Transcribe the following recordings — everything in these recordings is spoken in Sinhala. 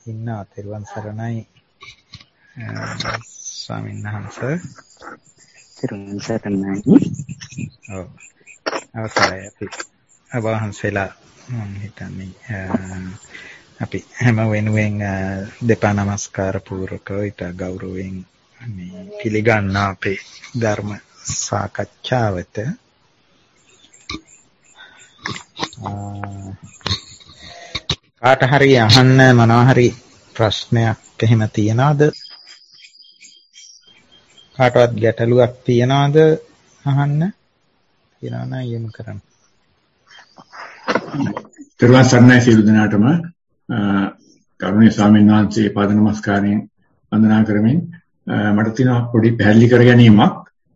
ඉන්නවා. තෙරුවන් සරණයි ස්වාමීන් වහන්සේ. තෙරුවන් සරණයි. ඔව්. අවසරයි අපි වහන්සේලා මම හිතන්නේ අපි හැම වෙනුවෙන් දෙපා නමස්කාර පූර්වකව ඊට ගෞරවයෙන් මේ පිළිගන්න අපේ ධර්ම සාකච්ඡාවට කාට හරි අහන්න මොනවා හරි ප්‍රශ්නයක් එහෙම තියනවද? කාටවත් ගැටලුවක් තියනවද අහන්න? තියනවා නම් යොමු කරන්න. තෙරුවන් සරණයි සියලු දෙනාටම. කරුණීය ස්වාමීන් වහන්සේ පාද නමස්කාරයෙන් වන්දනා කරමින් මට තියෙන පොඩි පැහැදිලි කර ගැනීමක්.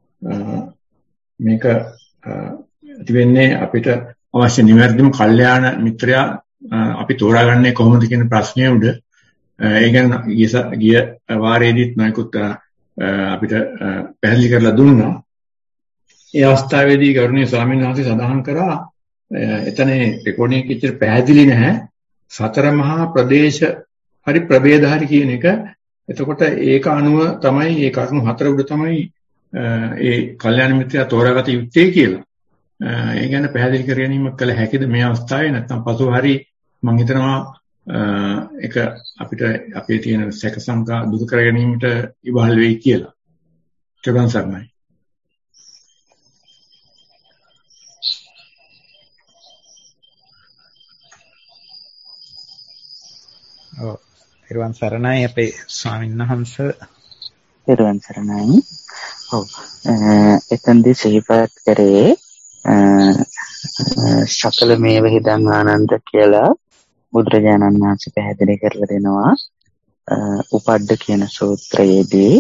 මේක ඇති වෙන්නේ අපිට අවශ්‍ය නිවැරදිම කල්යාණ මිත්‍රයා අපි තෝරාගන්නේ කොහොමද කියන ප්‍රශ්නය උඩ. ඒ ගැන ගිය වාරයේදීත් නොයෙකුත් අපිට පැහැදිලි කරලා දුන්නා. ඒ අවස්ථාවේදී ගෞරවනීය ස්වාමීන් වහන්සේ සඳහන් කරා එතන රෙකෝඩින් එකේ ඉච්චර පැහැදිලි නැහැ. සතර මහා ප්‍රදේශ හරි ප්‍රභේද හරි කියන එක. එතකොට ඒක අනුව තමයි මේ කරුණු හතර උඩ තමයි ඒ කල්යාණ මිත්‍රයා තෝරාගත යුත්තේ කියලා. ඒ ගැන පැහැදිලි කර ගැනීමක් කළ හැකිද මේ අවස්ථාවේ? නැත්නම් පසු හරි මම හිතනවා ඒක අපිට අපේ තියෙන සැක සංකා දුරු කර ගැනීමට ඉවහල් වෙයි කියලා. චබන් සර්ණයි. ඔව්. තෙරුවන් සරණයි අපේ ස්වාමීන් වහන්සේ. තෙරුවන් සරණයි. ඔව්. එතෙන්දී සිහිපත් කරේ සකල මේව හිතං ආනන්ද කියලා බුදුරජාණන් වහන්සේ පැහැදිලි කරලා දෙනවා. උපද්ද කියන සූත්‍රයේදී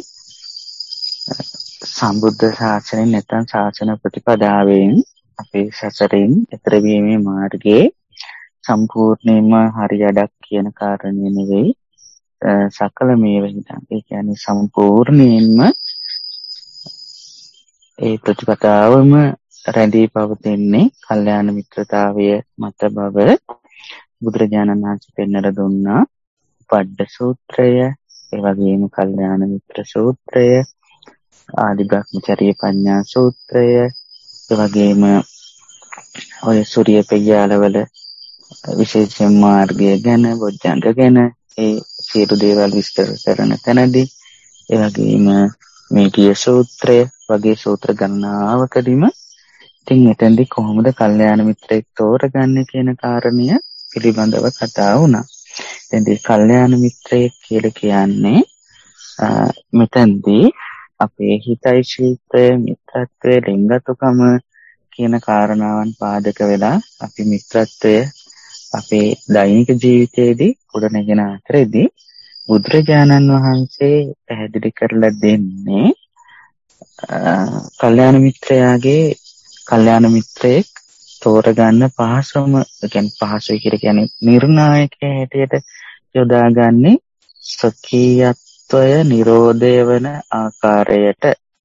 සම්බුද්ධ ශාසනයෙන් නැත්නම් ශාසන ප්‍රතිපදාවෙන් අපේ සසරින් ඈතර වීමේ මාර්ගයේ සම්පූර්ණයෙන්ම හරියඩක් කියන කාරණය නෙවෙයි. සකල මේව හිතං. ඒ කියන්නේ සම්පූර්ණයෙන්ම ඒ ප්‍රතිපදාවම රැඳී පවතින්නේ කල්යාණ මිත්‍රතාවය මත බව බුදුරජාණන් වහන්සේ පෙන්වලා දුන්නා. උපද්ද සූත්‍රය, ඒ වගේම කල්යාණ මිත්‍ර සූත්‍රය, ආදි බ්‍රහ්මචර්ය පඤ්ඤා සූත්‍රය, ඒ වගේම ඔය සූර්ය පෙය්‍යාලවල විශේෂයෙන් මාර්ගය ගැන, බොජ්ජංග ගැන ඒ සියලු දේවල් විස්තර කරන තැනදී, ඒ වගේම මේ කිය සූත්‍රය වගේ සූත්‍ර ගණනාවකදීම ඉතින් එතෙන්දී කොහොමද කල්යාණ මිත්‍රයෙක් තෝරගන්නේ කියන කාරණය පිළිබඳව කතා වුණා. එතෙන්දී කල්යාණ මිත්‍රයෙක් කියලා කියන්නේ මෙතෙන්දී අපේ හිතයිශීලය, මිත්‍රත්වය, ලිංගතුකම කියන කාරණාවන් පාදක වෙලා අපි මිත්‍රත්වය අපේ දෛනික ජීවිතයේදී ගොඩනගෙන අතරේදී බුදුරජාණන් වහන්සේ පැහැදිලි කරලා දෙන්නේ කල්යාණ මිත්‍රයාගේ කල්යාණ මිත්‍රයෙක් තෝරගන්න පහසුම, කියන්නේ පහසුයි කියලා කියන්නේ නිර්ණායකයේ හැටියට යොදාගන්නේ ස්වකීයත්වය නිරෝධය වන ආකාරයට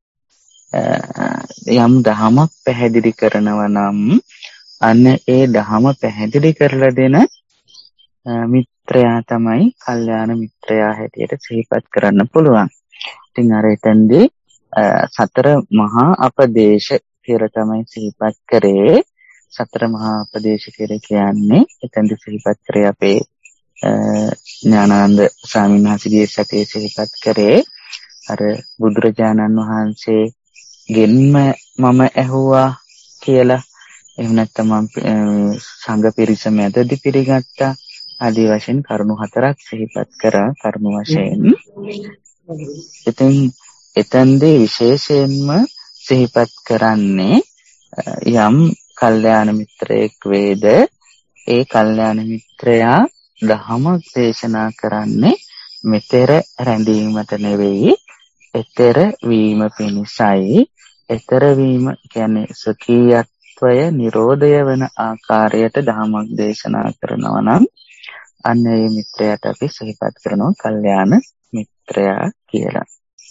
යම් දහමක් පැහැදිලි කරනවා නම් අන්න ඒ දහම පැහැදිලි කරලා දෙන මිත්‍රයා තමයි කල්යාණ මිත්‍රයා හැටියට සිහිපත් කරන්න පුළුවන්. ඉතින් අර එතෙන්දී සතර මහා අපදේශ කියලා තමයි සිහිපත් කරේ. සතර මහා අපදේශ කියලා කියන්නේ එතෙන්දී සිහිපත් කරේ අපේ ඥානানন্দ ස්වාමීන් වහන්සේගේ සතේ සිහිපත් කරේ අර බුදුරජාණන් වහන්සේ ගෙන්ම මම ඇහුවා කියලා. එහෙම නැත්නම් සංඝ පිරිස මැදදී පිළිගත්තා ආදී වශයෙන් කරුණු හතරක් සිහිපත් කරා කරුණු වශයෙන්. ඉතින් එතෙන්දී විශේෂයෙන්ම සිහිපත් කරන්නේ යම් කල්යාණ මිත්‍රයෙක් වේද ඒ කල්යාණ මිත්‍රයා ධහමක් දේශනා කරන්නේ මෙතෙර රැඳීමට නෙවෙයි, එතෙර වීම පිණිසයි. එතෙර වීම කියන්නේ සුඛීයත්වය නිරෝධය වෙන ආකාරයට ධහමක් දේශනා කරනවා නම් අන්න ඒ මිත්‍රයාට අපි සිහිපත් කරනවා කල්යාණ මිත්‍රයා කියලා.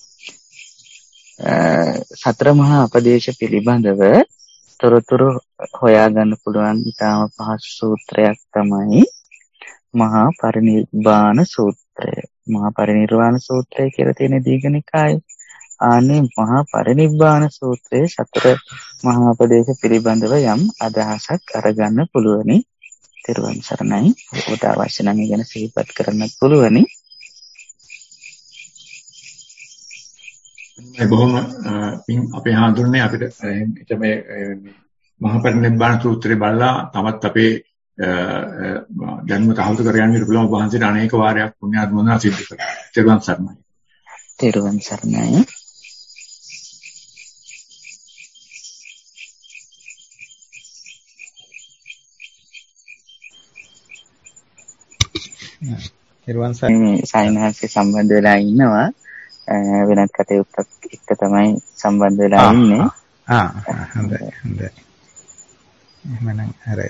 සතර මහා අපදේශ පිළිබඳව තොරතුරු හොයාගන්න පුළුවන් ඉතාම පහසු සූත්‍රයක් තමයි මහා පරිනිබ්බාන සූත්‍රය. සූත්‍රය, මහා පරිනිර්වාණ සූත්‍රය කියලා තියෙන දීඝනිකායේ. ආනේ මහා පරිනිබ්බාන සූත්‍රයේ සතර මහා උපදේශ පිළිබඳව යම් අදහසක් අරගන්න පුළුවනි. තෙරුවන් සරණයි. ඔබට අවශ්‍ය නම් ඒ ගැන සිහිපත් කරන්න පුළුවනි. බොහොම පින් අපේ හඳුන්නේ අපිට මේ මහා පරිනිබ්බාන සූත්‍රය බලලා තමත් අපේ දැනුම තහවුරු කරගන්න ඉන්න පුළුවන්. වහන්සේට අනේක වාරයක් පුණ්‍ය අනුමෝදනා සිද්ධ කරනවා. තෙරුවන් සරණයි. තෙරුවන් සරණයි. සයින්හාස්ගේ සම්බන්ධ වෙලා ඉන්නවා. වෙනත් කටයුත්තක් එක්ක තමයි සම්බන්ධ වෙලා ඉන්නේ. හොඳයි. එහෙනම්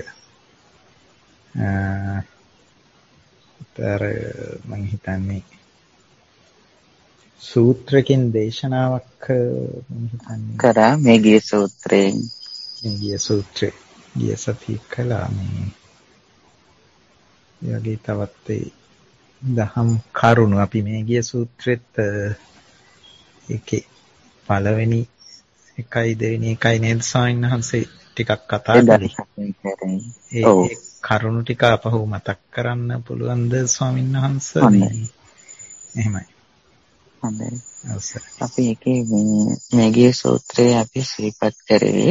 මම හිතන්නේ සූත්‍රකින් දේශනාවක් කරා මේ ගිය සූත්‍රයෙන්. ගිය සතිය කළා මේ යගේ තවත් දහම් කරුණු අපි මේ ගිය සූත්‍රෙත් ඒකේ පළවෙනි එකයි දෙවෙනි එකයි නේද ස්වාමීන් වහන්සේ ටිකක් කතා කරේ. ඒ කරුණු ටික අපහු මතක් කරන්න පුළුවන්ද ස්වාමීන් වහන්සේ? එහෙමයි. හොඳයි. අපි ඒකේ මේ ගිය සූත්‍රයේ අපි සිහිපත් කරේ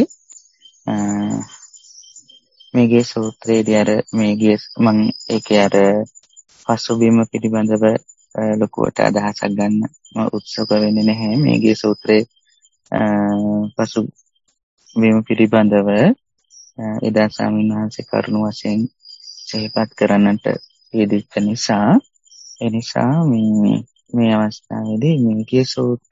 මේ ගිය සූත්‍රයේදී මම ඒකේ පසුබිම පිළිබඳව ලොකුවට අදහසක් ගන්න උත්සුක වෙන්නේ නැහැ. මේ ගිය සූත්‍රයේ පසුබිම පිළිබඳව එදා ස්වාමීන් වහන්සේ කරුණු වශයෙන් සිහිපත් කරන්නට යෙදිච්ච නිසා මේ අවස්ථාවේදී මේ ගිය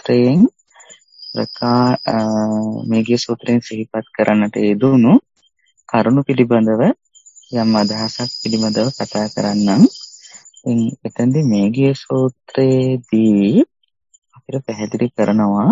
සූත්‍රයෙන් සිහිපත් කරන්නට යෙදුණු කරුණු පිළිබඳව යම් අදහසක් පිළිබඳව කතා කරන්නම්. එතෙන්දී මේ ගිය සූත්‍රයේදී අපිට පැහැදිලි කරනවා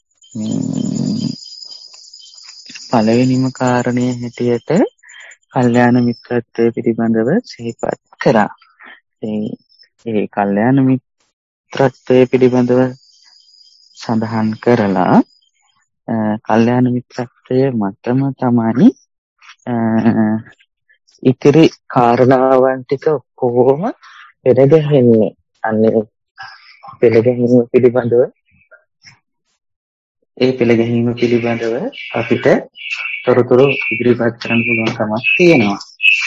පළවෙනිම කාරණය හැටියට කල්යාණ මිත්‍රත්වය පිළිබඳව සිහිපත් කරා. ඒ කල්යාණ මිත්‍රත්වය පිළිබඳව සඳහන් කරලා කල්යාණ මිත්‍රත්වය මතම තමයි ඉතිරි කාරණාවන් ටික කොහොම පෙරගැහෙන්නේ. අන්නේ පෙරගැහිම පිළිබඳව අපිට තොරතුරු ඉදිරිපත් කරන්න පුළුවන් කමක් තියෙනවා.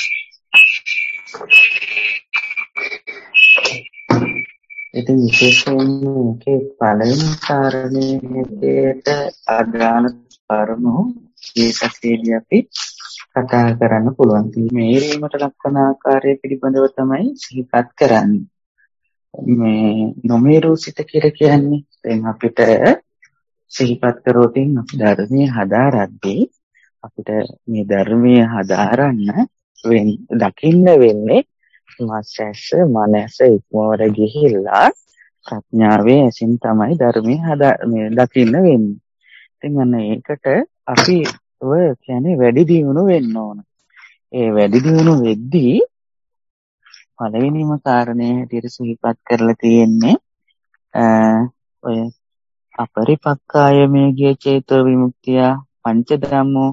ඉතින් විශේෂයෙන්ම මේකේ පළවෙනි කාරණේ හැටියට අදාළ කරුණු මේ සතියේදී අපි කතා කරන්න පුළුවන්. මේරීමට ලක්වන ආකාරය පිළිබඳව තමයි සිහිපත් කරන්නේ. මේ නොමේරු සිත කියලා කියන්නේ දැන් අපිට සිහිපත් කරෝතින් අපි ධර්මයේ හදාරද්දී අපිට මේ ධර්මයේ හදාරන්න දකින්න වෙන්නේ මාසැස මනස ඉක්මවර ගිහිල්ලා ප්‍රඥාවේ ඇසින් තමයි ධර්මයේ දකින්න වෙන්නේ. ඉතින් අන්න ඒකට අපි ඔය කියන්නේ වැඩි දියුණු වෙන්න ඕන. ඒ වැඩි දියුණු වෙද්දී පළවෙනිම කාරණේ හැටියට සිහිපත් කරලා තියෙන්නේ ඔය අපරිපක්කාය මේගිය චේතෝ විමුක්තිය පංච ධම්මෝ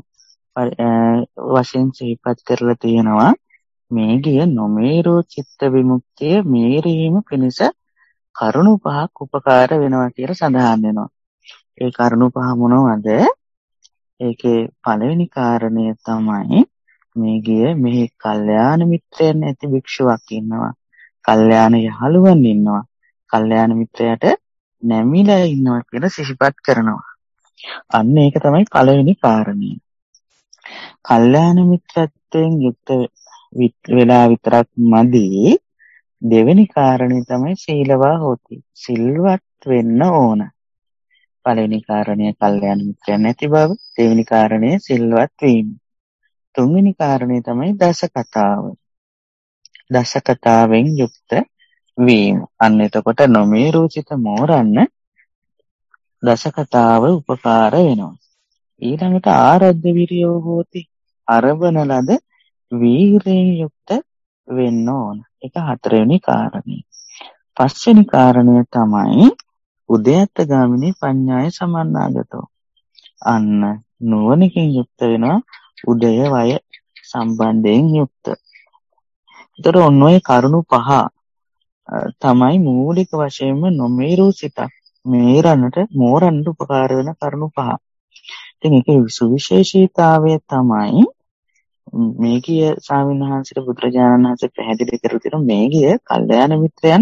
වශයෙන් සිහිපත් කරලා තියෙනවා. මේගිය නොමේරෝ චිත්ත විමුක්තිය මේරීම පිණිස කරුණු පහක් උපකාර වෙනවා කියලා සඳහන් වෙනවා. ඒ කරුණු පහ මොනවද? ඒකේ පළවෙනි කාරණය තමයි මේගිය මෙහි කල්යාණ මිත්‍රයන් ඇති භික්ෂුවක් ඉන්නවා. කල්යාණ යහළුවන් ඉන්නවා. කල්යාණ මිත්‍රයාට නැමිලා ඉන්නවා කියලා සිහිපත් කරනවා. අන්න ඒක තමයි පළවෙනි කාරණය. කල්යාණ මිත්‍රත්වයෙන් යුක්ත වෙලා විතරක් මදි. දෙවෙනි කාරණේ තමයි සීලවා හොති. සිල්වත් වෙන්න ඕන. පළවෙනි කාරණය කල්යාණ මිත්‍රයන් නැති බව. දෙවෙනි කාරණය සිල්වත් වීම. තුන්වෙනි කාරණේ තමයි දසකතාව. දසකතාවෙන් යුක්ත වීම. අන්න එතකොට නොමේරු සිත මෝරන්න දසකතාව උපකාර වෙනවා. ඊළඟට ආරද්ධ විරියෝ හෝති. අරබන ලද වීරයෙන් යුක්ත වෙන්න ඕන. ඒක හතරවෙනි කාරණේ. පස්වෙනි කාරණය තමයි උද්‍යත්ත ගාමිනී පඤ්ඤාය සමන්නාගතෝ. අන්න නුවණකින් යුක්ත වෙනවා උදය වය සම්බන්ධයෙන් යුක්ත. ඒතර ඔන්න ඔය කරුණු පහ තමයි මූලික වශයෙන්ම නොමේරූ සිතක් මෝරන්නට උපකාර වෙන කරුණු පහ. ඉතින් ඒකේ සුවිශේෂීතාවය තමයි මේ කිය ස්වාමීන් වහන්සේට බුදුරජාණන් වහන්සේ පැහැදිලි කර තිබෙන මේ කිය කල්යාණ මිත්‍රයන්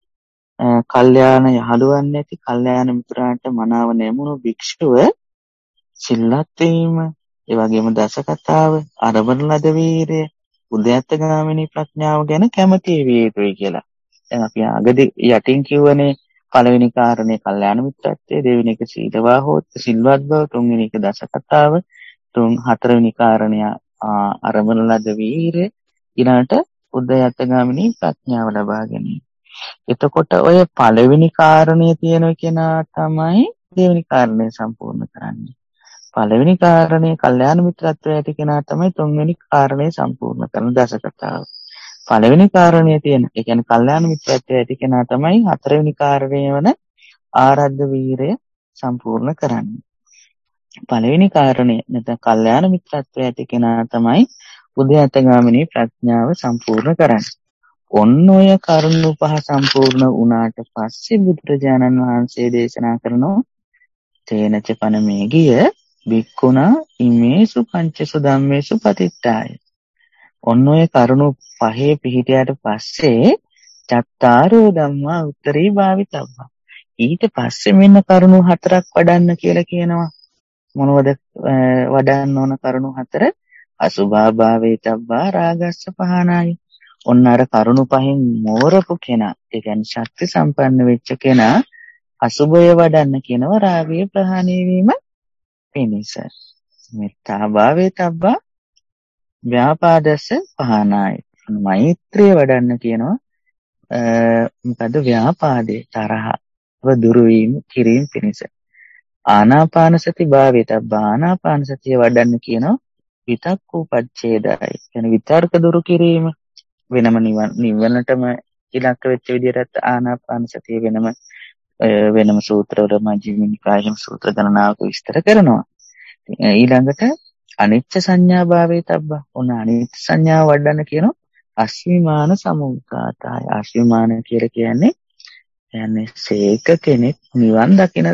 කල්යාණ යහළුවන් නැති කල්යාණ මිත්‍රාන්ට මනාව නැමුණු භික්ෂුව සිල්වත් වීම, ඒ වගේම දස කතාව, අරබන ලද වීරය, උද්‍යත්ත ගාමිනී ප්‍රඥාව ගැන කැමැති විය යුතුයි කියලා. දැන් අපි අගදී යටින් කියවනේ පළවෙනි කාරණේ කල්යාණ මිත්‍රත්වය, දෙවෙනි එක සීලවාහෝත් සිල්වත් බව, තුන්වෙනි එක දස කතාව, හතරවෙනි කාරණය අරබන ලද වීරය, ඊළඟට උද්‍යත්ත ගාමිනී ප්‍රඥාව ලබා ගැනීම. එතකොට ඔය පළවෙනි කාරණය තියෙන කෙනා තමයි දෙවෙනි කාරණය සම්පූර්ණ කරන්නේ. පළවෙනි කාරණේ කල්යාණ මිත්‍රත්වය ඇති කෙනා තමයි තුන්වෙනි කාරණේ සම්පූර්ණ කරන දස කතාව. පළවෙනි කාරණේ තියෙන, ඒ කියන්නේ කල්යාණ මිත්‍රත්වය ඇති කෙනා තමයි හතරවෙනි කාරණය වන ආරද්ධ වීරය සම්පූර්ණ කරන්නේ. පළවෙනි කාරණය නැත්නම් කල්යාණ මිත්‍රත්වය ඇති කෙනා තමයි උද්‍යත්ත ගාමිනී ප්‍රඥාව සම්පූර්ණ කරන්නේ. ඔන්න ඔය කරුණු පහ සම්පූර්ණ වුණාට පස්සේ බුදුරජාණන් වහන්සේ දේශනා කරනවා තේනච පන මේ ගිය බික්කුණා ඉමේසු පංචසු ධම්මේසු පතිට්ඨාය. ඔන්න ඔය කරුණු පහේ පිහිටියට පස්සේ චත්තාරෝ ධම්මා උත්තරී භාවිතබ්බා. ඊට පස්සේ මෙන්න කරුණු හතරක් වඩන්න කියලා කියනවා. මොනවද වඩන්න ඕන කරුණු හතර? අසුභා භාවේතබ්බා රාගස්ස පහනාය. ඔන්න අර කරුණු පහෙන් මෝරපු කෙනා, ඒ කියන්නේ ශක්ති සම්පන්න වෙච්ච කෙනා අසුභය වඩන්න කියනවා රාගය ප්‍රහාණය වීම පිණිස. මෙත්තා භාවේතබ්බා ව්‍යාපාදස්ස පහනාය. මෛත්‍රිය වඩන්න කියනවා මොකද ව්‍යාපාදේ තරහව දුරු වීම කිරීම පිණිස. ආනාපාන සති භාවේතබ්බා ආනාපාන සතිය වඩන්න කියනවා විතක්කෝපච්ඡේදය. කියන්නේ විතර්ක දුරු කිරීම. වෙනම නිවනටම ඉලක්ක වෙච්ච විදිහට ආනාපාන සතිය වෙනම සූත්‍රවල මජ්ක්‍ධිම නිකායේ සූත්‍ර ගණනාවක විස්තර කරනවා. ඊළඟට අනිච්ච සංඥා භාවේතබ්බා. ඔන්න අනිච්ච සංඥාව වඩන්න කියනවා අස්මිමාන සමුග්ඝාතය. අස්මිමාන කියලා කියන්නේ සේක කෙනෙක් නිවන් දකින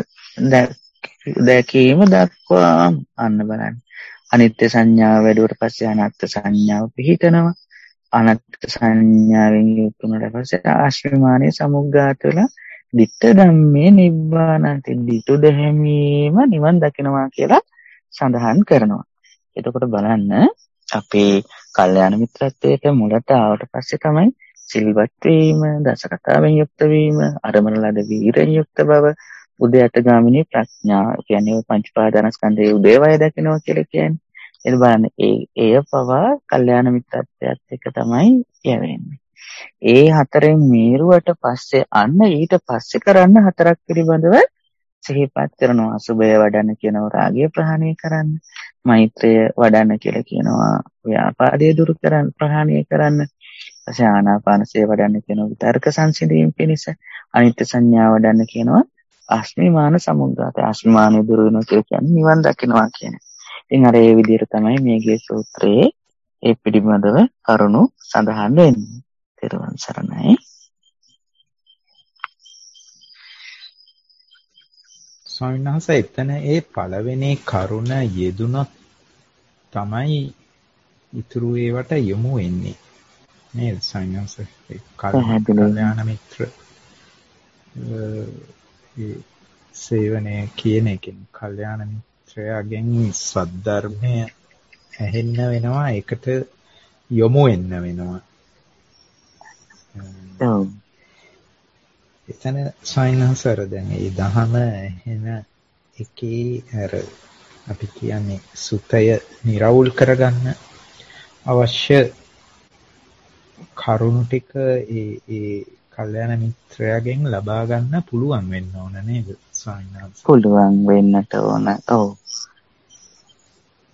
දැකීම දක්වා අන්න බලන්න. අනිත්‍ය සංඥාව වැඩුවට පස්සේ අනාත්ම සංඥාව පිහිටනවා. අනාත්ම සංඥාවෙන් යුක්තුනට පස්සේ ආශ්‍රමානේ සමුග්ඝාත වෙලා ditta ධම්මේ නිබ්බානන්ති. ditu දෙහැමීම නිවන් දකිනවා කියලා සඳහන් කරනවා. එතකොට බලන්න අපේ කල්යාණ මිත්‍රත්වයට මුලට ආවට පස්සේ තමයි සිල්වත් වීම, දස කතාවෙන් යුක්ත වීම, අරමන ලද වීරයෙන් යුක්ත බව, උද්‍යත්ත ගාමිනී ප්‍රඥා කියන්නේ පංච පාදානස්කන්ධයේ උදේවය දකිනවා කියලා කියන්නේ. ඒක බලන්න එය පවා කල්යාණ මිත්‍රත්වයට එක තමයි යවෙන්නේ. ඒ හතරෙන් මීරුවට පස්සේ අන්න ඊට පස්සේ කරන්න හතරක් පිළිබඳව සිහිපත් කරනවා. අසුභය වඩන්න කියනවා රාගය ප්‍රහාණය කරන්න, මෛත්‍රිය වඩන්න කියලා කියනවා ව්‍යාපාදයේ දුරු කරන්න ප්‍රහාණය කරන්න, ඊපස්සේ ආනාපානසය වඩන්න කියනවා විතර්ක සංසිඳීම පිණිස, අනිත්‍ය සංඥා වඩන්න කියනවා අස්මිමාන සමුග්ඝාතය. අස්මිමාන දුරු වෙනවා කියන්නේ නිවන් දකින්නවා කියන්නේ. ඉතින් අර ඒ විදිහට තමයි මේගේ සූත්‍රයේ ඒ පිළිබඳව කරුණු සඳහන් වෙන්නේ. තෙරුවන් සරණයි. ස්වාමීන් වහන්සේ එතන ඒ පළවෙනි කරුණ යෙදුනොත් තමයි ඉතුරු ඒවට යොමු වෙන්නේ නේද ස්වාමීන් වහන්සේ? කල්යාණ මිත්‍ර සේවනය කියන එකෙන් කල්යාණ මිත්‍රයාගෙන් සද්ධර්මය ඇහෙන්න වෙනවා, ඒකට යොමු වෙන්න වෙනවා. එතන සයින්හසර දැන් මේ දහම එන එකේ අර අපි කියන්නේ සුතය නිරවුල් කරගන්න අවශ්‍ය කරුණු ටික ඒ කල්යාණ මිත්‍රයාගෙන් ලබා ගන්න පුළුවන් වෙන්න ඕන නේද සයින්හස? පුළුවන් වෙන්නට ඕන. ඔව්.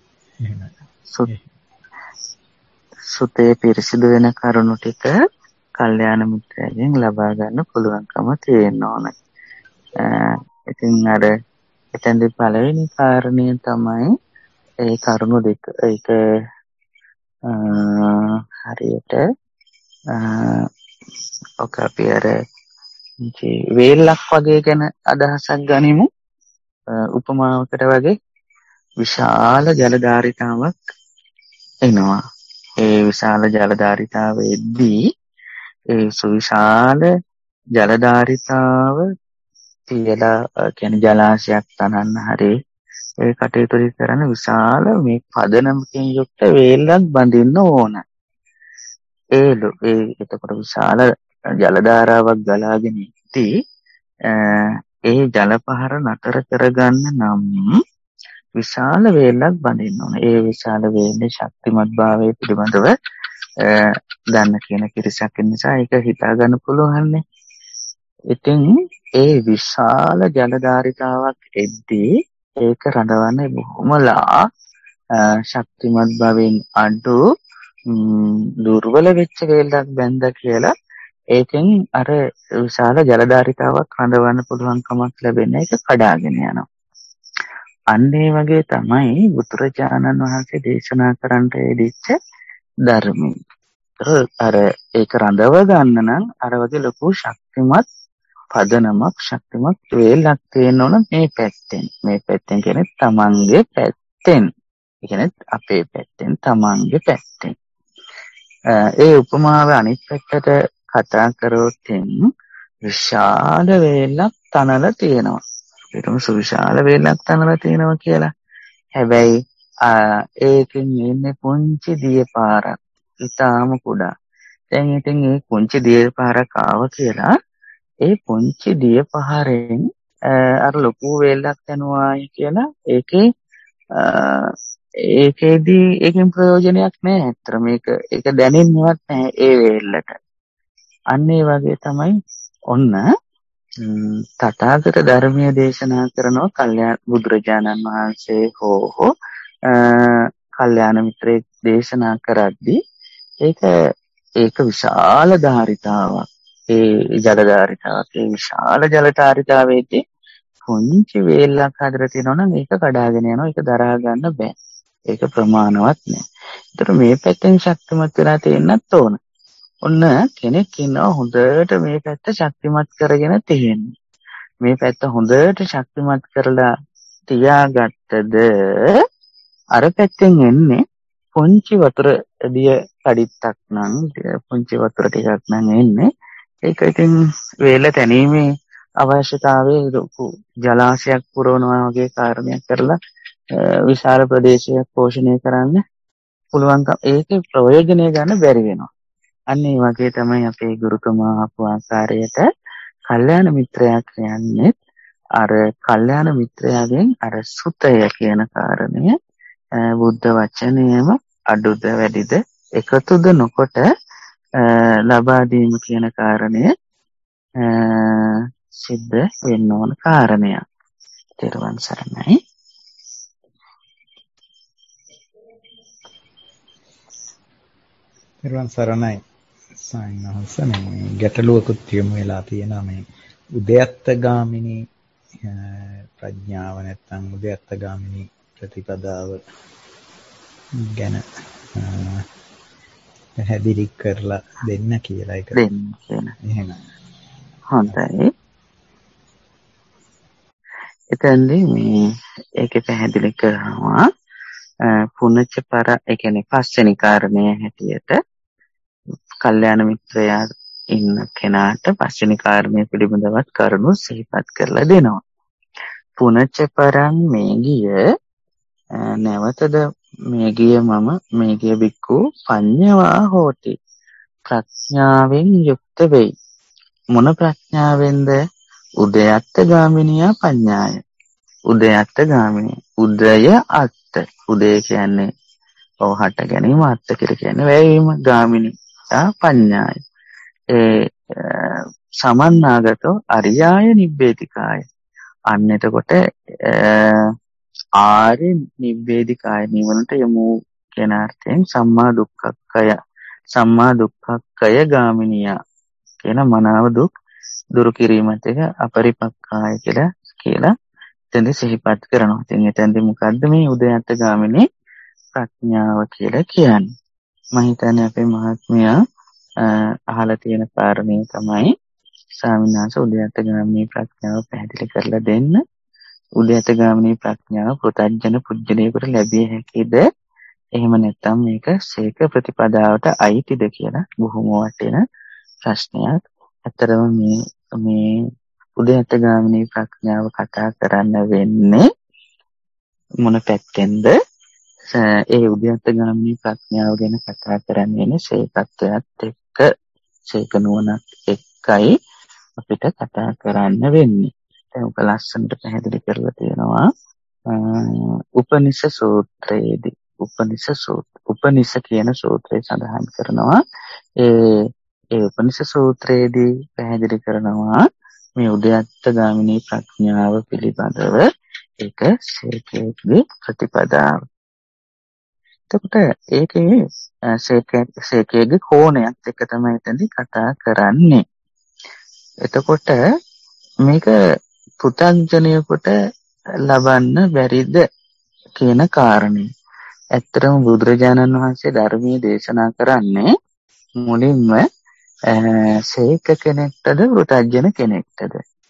සුතේ පිරිසිදු වෙන කරුණු ටික කල්යාණ මිත්‍රයෙක්ගෙන් ලබා ගන්න පුළුවන්කම තියෙන්න ඕන. ඉතින් අර එතෙන්දී පළවෙනි කාරණය තමයි ඒ කරුණු දෙක ඒක හරියට ඔක අපි අර වේලක් වගේ ගැන අදහසක් ගනිමු. උපමාවකට වගේ විශාල ජලධාරිතාවක් එනවා. ඒ විශාල ජලධාරිතාවෙදී ඒ සුවිශාල ජලධාරිතාව තියලා කියන්නේ ජලාශයක් තනන්න හරි ඒ කටයුතු කරන විශාල මේ පදනමකින් යුක්ත වේලක් බඳින්න ඕන. ඒ එතකොට විශාල ජල ධාරාවක් ගලාගෙන ඉති ඒ ජල පහර නතර කරගන්න නම් විශාල වේලක් බඳින්න ඕන. ඒ විශාල වේලේ ශක්තිමත් භාවය පිළිබඳව දන්න කියන කිරිසක් නිසා ඒක හිතා ගන්න පුළුවන්නේ. ඉතින් ඒ විශාල ජල ධාරිතාවක් එද්දී ඒක රඳවන්නේ බොහොමලා ශක්තිමත් භාවයෙන් අඩු දුර්වල වෙච්ච වේලක් බැඳ කියලා ඒකෙන් අර විශාල ජල ධාරිතාවක් රඳවන්න පුළුවන් කමක් ලැබෙන එක කඩාගෙන යනවා. අන්න ඒ වගේ තමයි බුදුරජාණන් වහන්සේ දේශනා කරන්නට යෙදිච්ච ධර්මය. අර ඒක රඳව ගන්න නම් අර වගේ ලොකු ශක්තිමත් පදනමක් ශක්තිමත් වේලක් තියෙන්න ඕන මේ පැත්තෙන්. මේ පැත්තෙන් කියන්නේ තමන්ගේ පැත්තෙන්. ඒ කියන්නේ අපේ පැත්තෙන් තමන්ගේ පැත්තෙන්. ඒ උපමාව අනිත් පැත්තට කතා කරොත් විශාල වේලක් තනලා තියෙනවා. ඒකම සුවිශාල වේලක් තනලා තියෙනවා කියලා. හැබැයි ඒකෙන් ඉන්නේ පුංචි දිය පාරක්. ඊටාම කුඩා. දැන් ඉතින් මේ පුංචි දිය පාරක් ආව කියලා ඒ පුංචි දිය පහරෙන් අර ලොකු වේලක් යනවායි කියලා ඒකේදී ඒකෙන් ප්‍රයෝජනයක් නැහැ. අත්‍තර ඒක දැනෙන්නවත් නැහැ ඒ වේලට. අන්න ඒ වගේ තමයි ඔන්න තථාගත ධර්මයේ දේශනා කරනවා කල්යාණ බුදුරජාණන් වහන්සේ හෝ කල්යාණ මිත්‍රයෙක් දේශනා කරද්දී ඒක විශාල ධාරිතාවක්. ඒ ජල ධාරිතාවක් ඒ විශාල ජල ධාරිතාවේදී පුංචි වේලක් හදලා තියෙනවා නම් ඒක කඩාගෙන යනවා. ඒක දරා ගන්න බෑ. ඒක ප්‍රමාණවත් නෑ. ඒතර මේ පැත්තෙන් ශක්තිමත් වෙලා තියෙන්නත් ඕන. ඔන්න කෙනෙක් ඉන්නවා හොඳට මේ පැත්ත ශක්තිමත් කරගෙන තියෙන්නේ. මේ පැත්ත හොඳට ශක්තිමත් කරලා තියාගත්තද අර පැත්තෙන් එන්නේ පුංචි වතුර දිය කඩਿੱත්තක් නම් පුංචි වතුර ටිකක් නම් එන්නේ. ඒක ඉතින් වේල තැනීමේ අවශ්‍යතාවයේ ලොකු ජලාශයක් පුරවනවා වගේ කාර්යයක් කරලා විශාල ප්‍රදේශයක් පෝෂණය කරන්න පුළුවන්කම ඒකේ ප්‍රයෝජනය ගන්න බැරි වෙනවා. අන්න ඒ වගේ තමයි අපේ ගුරුතුමා ආපු ආකාරයට කල්යාණ මිත්‍රයා කියන්නේ අර කල්යාණ මිත්‍රයාගෙන් අර සුතය කියන කාරණය බුද්ධ වචනයම අඩුද වැඩිද එකතුද නොකොට ලබා දීම කියන කාරණය සිද්ධ වෙන්න ඕන කාරණයක්. තෙරුවන් සරණයි. තෙරුවන් සරණයි. සායනහස මේ ගැටලුවකුත් තියමු වෙලා තියෙනවා මේ උද්‍යත්ත ගාමිනී ප්‍රඥාව නැත්නම් උද්‍යත්ත ගාමිනී ප්‍රතිපදාව ගැන පැහැදිලි කරලා දෙන්න කියලා එක දෙන්න කියන. එහෙනම් හොඳයි. එතෙන්දී මේ ඒකේ පැහැදිලි කරනවා පුනච්ච පර ඒ කියන්නේ පස්වෙනි කාරණය හැටියට කල්යාණ මිත්‍රයා ඉන්න කෙනාට පස්වෙනි කාරණය පිළිබඳවත් කරුණු සිහිපත් කරලා දෙනවා. පුනච්ච පරං මේ ගිය නැවතද මේ ගිය බික්කු පඤ්ඤවා හෝති ප්‍රඥාවෙන් යුක්ත වෙයි. මොන ප්‍රඥාවෙන්ද? උදයත්ත ගාමිනියා පඤ්ඤාය. උදයත්ත ගාමිනිය. උදය අත්ත. උදය කියන්නේ හට ගැනීම, අත්ත කියලා කියන්නේ වැයවීම. ගාමිනී පඤ්ඤාය. සමන්නාගතෝ අරියාය නිබ්බේධිකාය. අන්න එතකොට ආර්ය නිබ්බේධිකාය නිවනට යමු කියන අර්ථයෙන් සම්මා දුක්ඛක්ඛය සම්මා දුක්ඛක්ඛය ගාමිනියා කියන මනාව දුක් දුරු කිරීමත් එක අපරිපක්ඛාය කියලා එතෙන්ද සිහිපත් කරනවා. ඉතින් එතෙන්ද මොකද්ද මේ උදයන්ත ගාමිනී ප්‍රඥාව කියලා කියන්නේ? මම හිතන්නේ අපේ මහත්මයා අහලා තියෙන කාරණේ තමයි ස්වාමීන් වහන්සේ උදයන්ත ගාමිනී ප්‍රඥාව පැහැදිලි කරලා දෙන්න. උදයන්ත ගාමිනී ප්‍රඥාව පෘථග්ජන පුජ්‍යලයකට ලැබිය හැකිද? එහෙම නැත්නම් මේක සීක ප්‍රතිපදාවට අයිතිද කියලා බොහොම වටින ප්‍රශ්නයක්. ඇත්තටම මේ උදයන්ත ගාමිනී ප්‍රඥාව කතා කරන්න වෙන්නේ මොන පැත්තෙන්ද? ඒ උදයන්ත ගාමිනී ප්‍රඥාව ගැන කතා කරන්නේ සීකත්වයට එක්ක සීක නුවණත් එක්කයි අපිට කතා කරන්න වෙන්නේ. දැන් ඔක ලස්සනට පැහැදිලි කරලා තියෙනවා උපනිෂ සූත්‍රයේදී. උපනිෂ කියන සූත්‍රය සඳහන් කරනවා. ඒ උපනිෂ සූත්‍රයේදී පැහැදිලි කරනවා මේ උදයන්ත ගාමිනී ප්‍රඥාව පිළිබඳව ඒක සීකේගේ ප්‍රතිපදාව. එතකොට ඒකේ සීකේගේ කෝණයක් එක තමයි එතනදී කතා කරන්නේ. එතකොට මේක පුතග්ජනයෙකුට ලබන්න බැරිද කියන කාරණේ. ඇත්තටම බුදුරජාණන් වහන්සේ ධර්මයේ දේශනා කරන්නේ මුලින්ම සීක කෙනෙක්ටද පුතග්ජන කෙනෙක්ටද?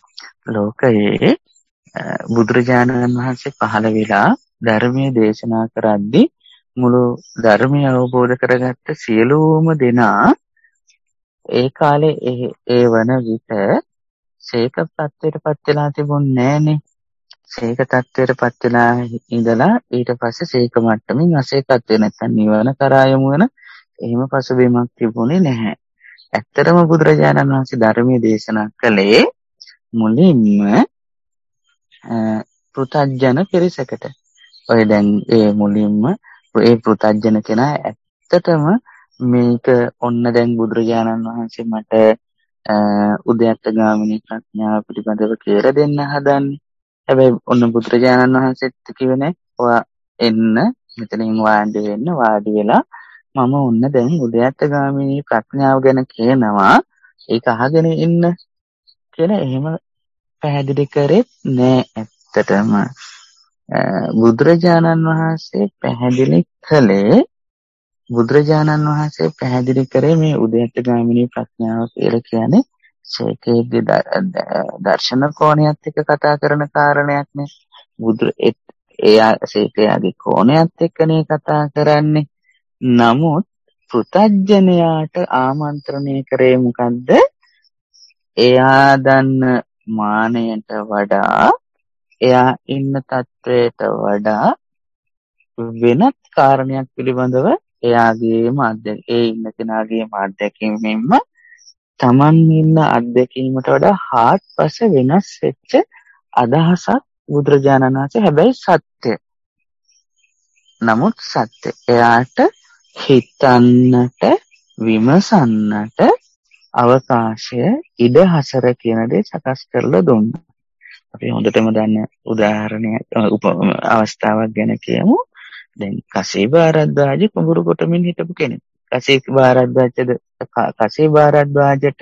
ලෝකයේ බුදුරජාණන් වහන්සේ පහළ වෙලා ධර්මයේ දේශනා කරද්දී මුළු ධර්මය අවබෝධ කරගත්ත සියලුම දෙනා ඒ කාලේ ඒ වන විට සීක තත්ත්වයටපත් වෙලා තිබුණේ නැහනේ. සීක තත්ත්වයටපත් වෙලා ඉඳලා ඊට පස්සේ සීක මට්ටමින් අසීකත්වය නැත්නම් නිවන කරා යමු වෙන එහෙම පසුබිමක් තිබුණේ නැහැ. ඇත්තටම බුදුරජාණන් වහන්සේ ධර්මයේ දේශනා කළේ මුලින්ම පෘථග්ජන පිරිසකට. ඔය දැන් ඒ මුලින්ම ඒ පෘථග්ජන කෙනා ඇත්තටම මේක ඔන්න දැන් බුදුරජාණන් වහන්සේ මට උදයන්ත ගාමිනී ප්‍රඥාව පිළිබඳව කියලා දෙන්න හදන්නේ. හැබැයි ඔන්න බුදුරජාණන් වහන්සේත් කිව්වේ නෑ ඔයා එන්න මෙතනින් වාඩි වෙන්න. වාඩි වෙලා මම ඔන්න දැන් උදයන්ත ගාමිනී ප්‍රඥාව ගැන කියනවා ඒක අහගෙන ඉන්න කියලා එහෙම පැහැදිලි කරෙත් නෑ. ඇත්තටම බුදුරජාණන් වහන්සේ පැහැදිලි කරේ මේ උදයන්ත ගාමිනී ප්‍රඥාව කියලා කියන්නේ සීකේගේ දර්ශන කෝණයත් එක්ක කතා කරන කාරණයක් නේ. එයා සීකයාගේ කොණයත් එක්කනේ කතා කරන්නේ. නමුත් පෘථග්ජනයාට ආමන්ත්‍රණය කරේ මොකද්ද? එයා දන්න මානයට වඩා එයා ඉන්න තත්වයට වඩා වෙනත් කාරණයක් පිළිබඳව එයාගේම ඒ ඉන්න කෙනාගේම අත්දැකීමෙන්ම Taman ඉන්න අත්දැකීමට වඩා හාත්පස වෙනස් වෙච්ච අදහසක් බුදුරජාණන් වහන්සේ හැබැයි සත්‍ය. නමුත් සත්‍ය. එයාට හිතන්නට විමසන්නට අවකාශය ඉඩ හසර කියන දේ සකස් කරලා දුන්නා. අපි හොඳටම දන්න උදාහරණයක් අවස්ථාවක් ගැන කියමු. දැන් කසීබ ආරද්වාජ කුඹුරු කොටමින් හිටපු කෙනෙක්. කසීබ ආරද්වාජට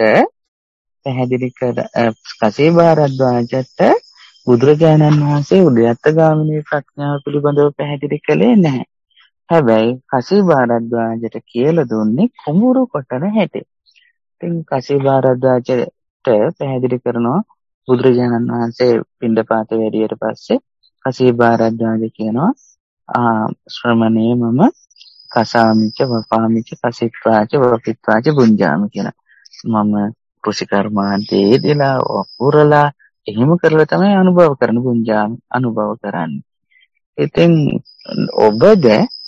බුදුරජාණන් වහන්සේ උදයන්ත ගාමිනී ප්‍රඥාව පිළිබඳව පැහැදිලි කළේ නැහැ. හැබැයි කසීබ ආරද්වාජට කියලා දුන්නේ කුඹුරු කොටන හැටි. ඉතින් කසීබ ආරද්වාජට පැහැදිලි කරනවා බුදුරජාණන් වහන්සේ පිණ්ඩපාත වැඩියට පස්සේ කසීබ ආරද්වාජ කියනවා ශ්‍රමණේ මම කසාමිච වපාමිච කසිත්වාච වපිත්වාච බුඤ්ජාමි කියලා. මම කෘෂිකර්මාන්තයේ දීලා වපුරලා එහෙම කරලා තමයි අනුභව කරන බුඤ්ජාමි අනුභව කරන්නේ. ඉතින් ඔබත්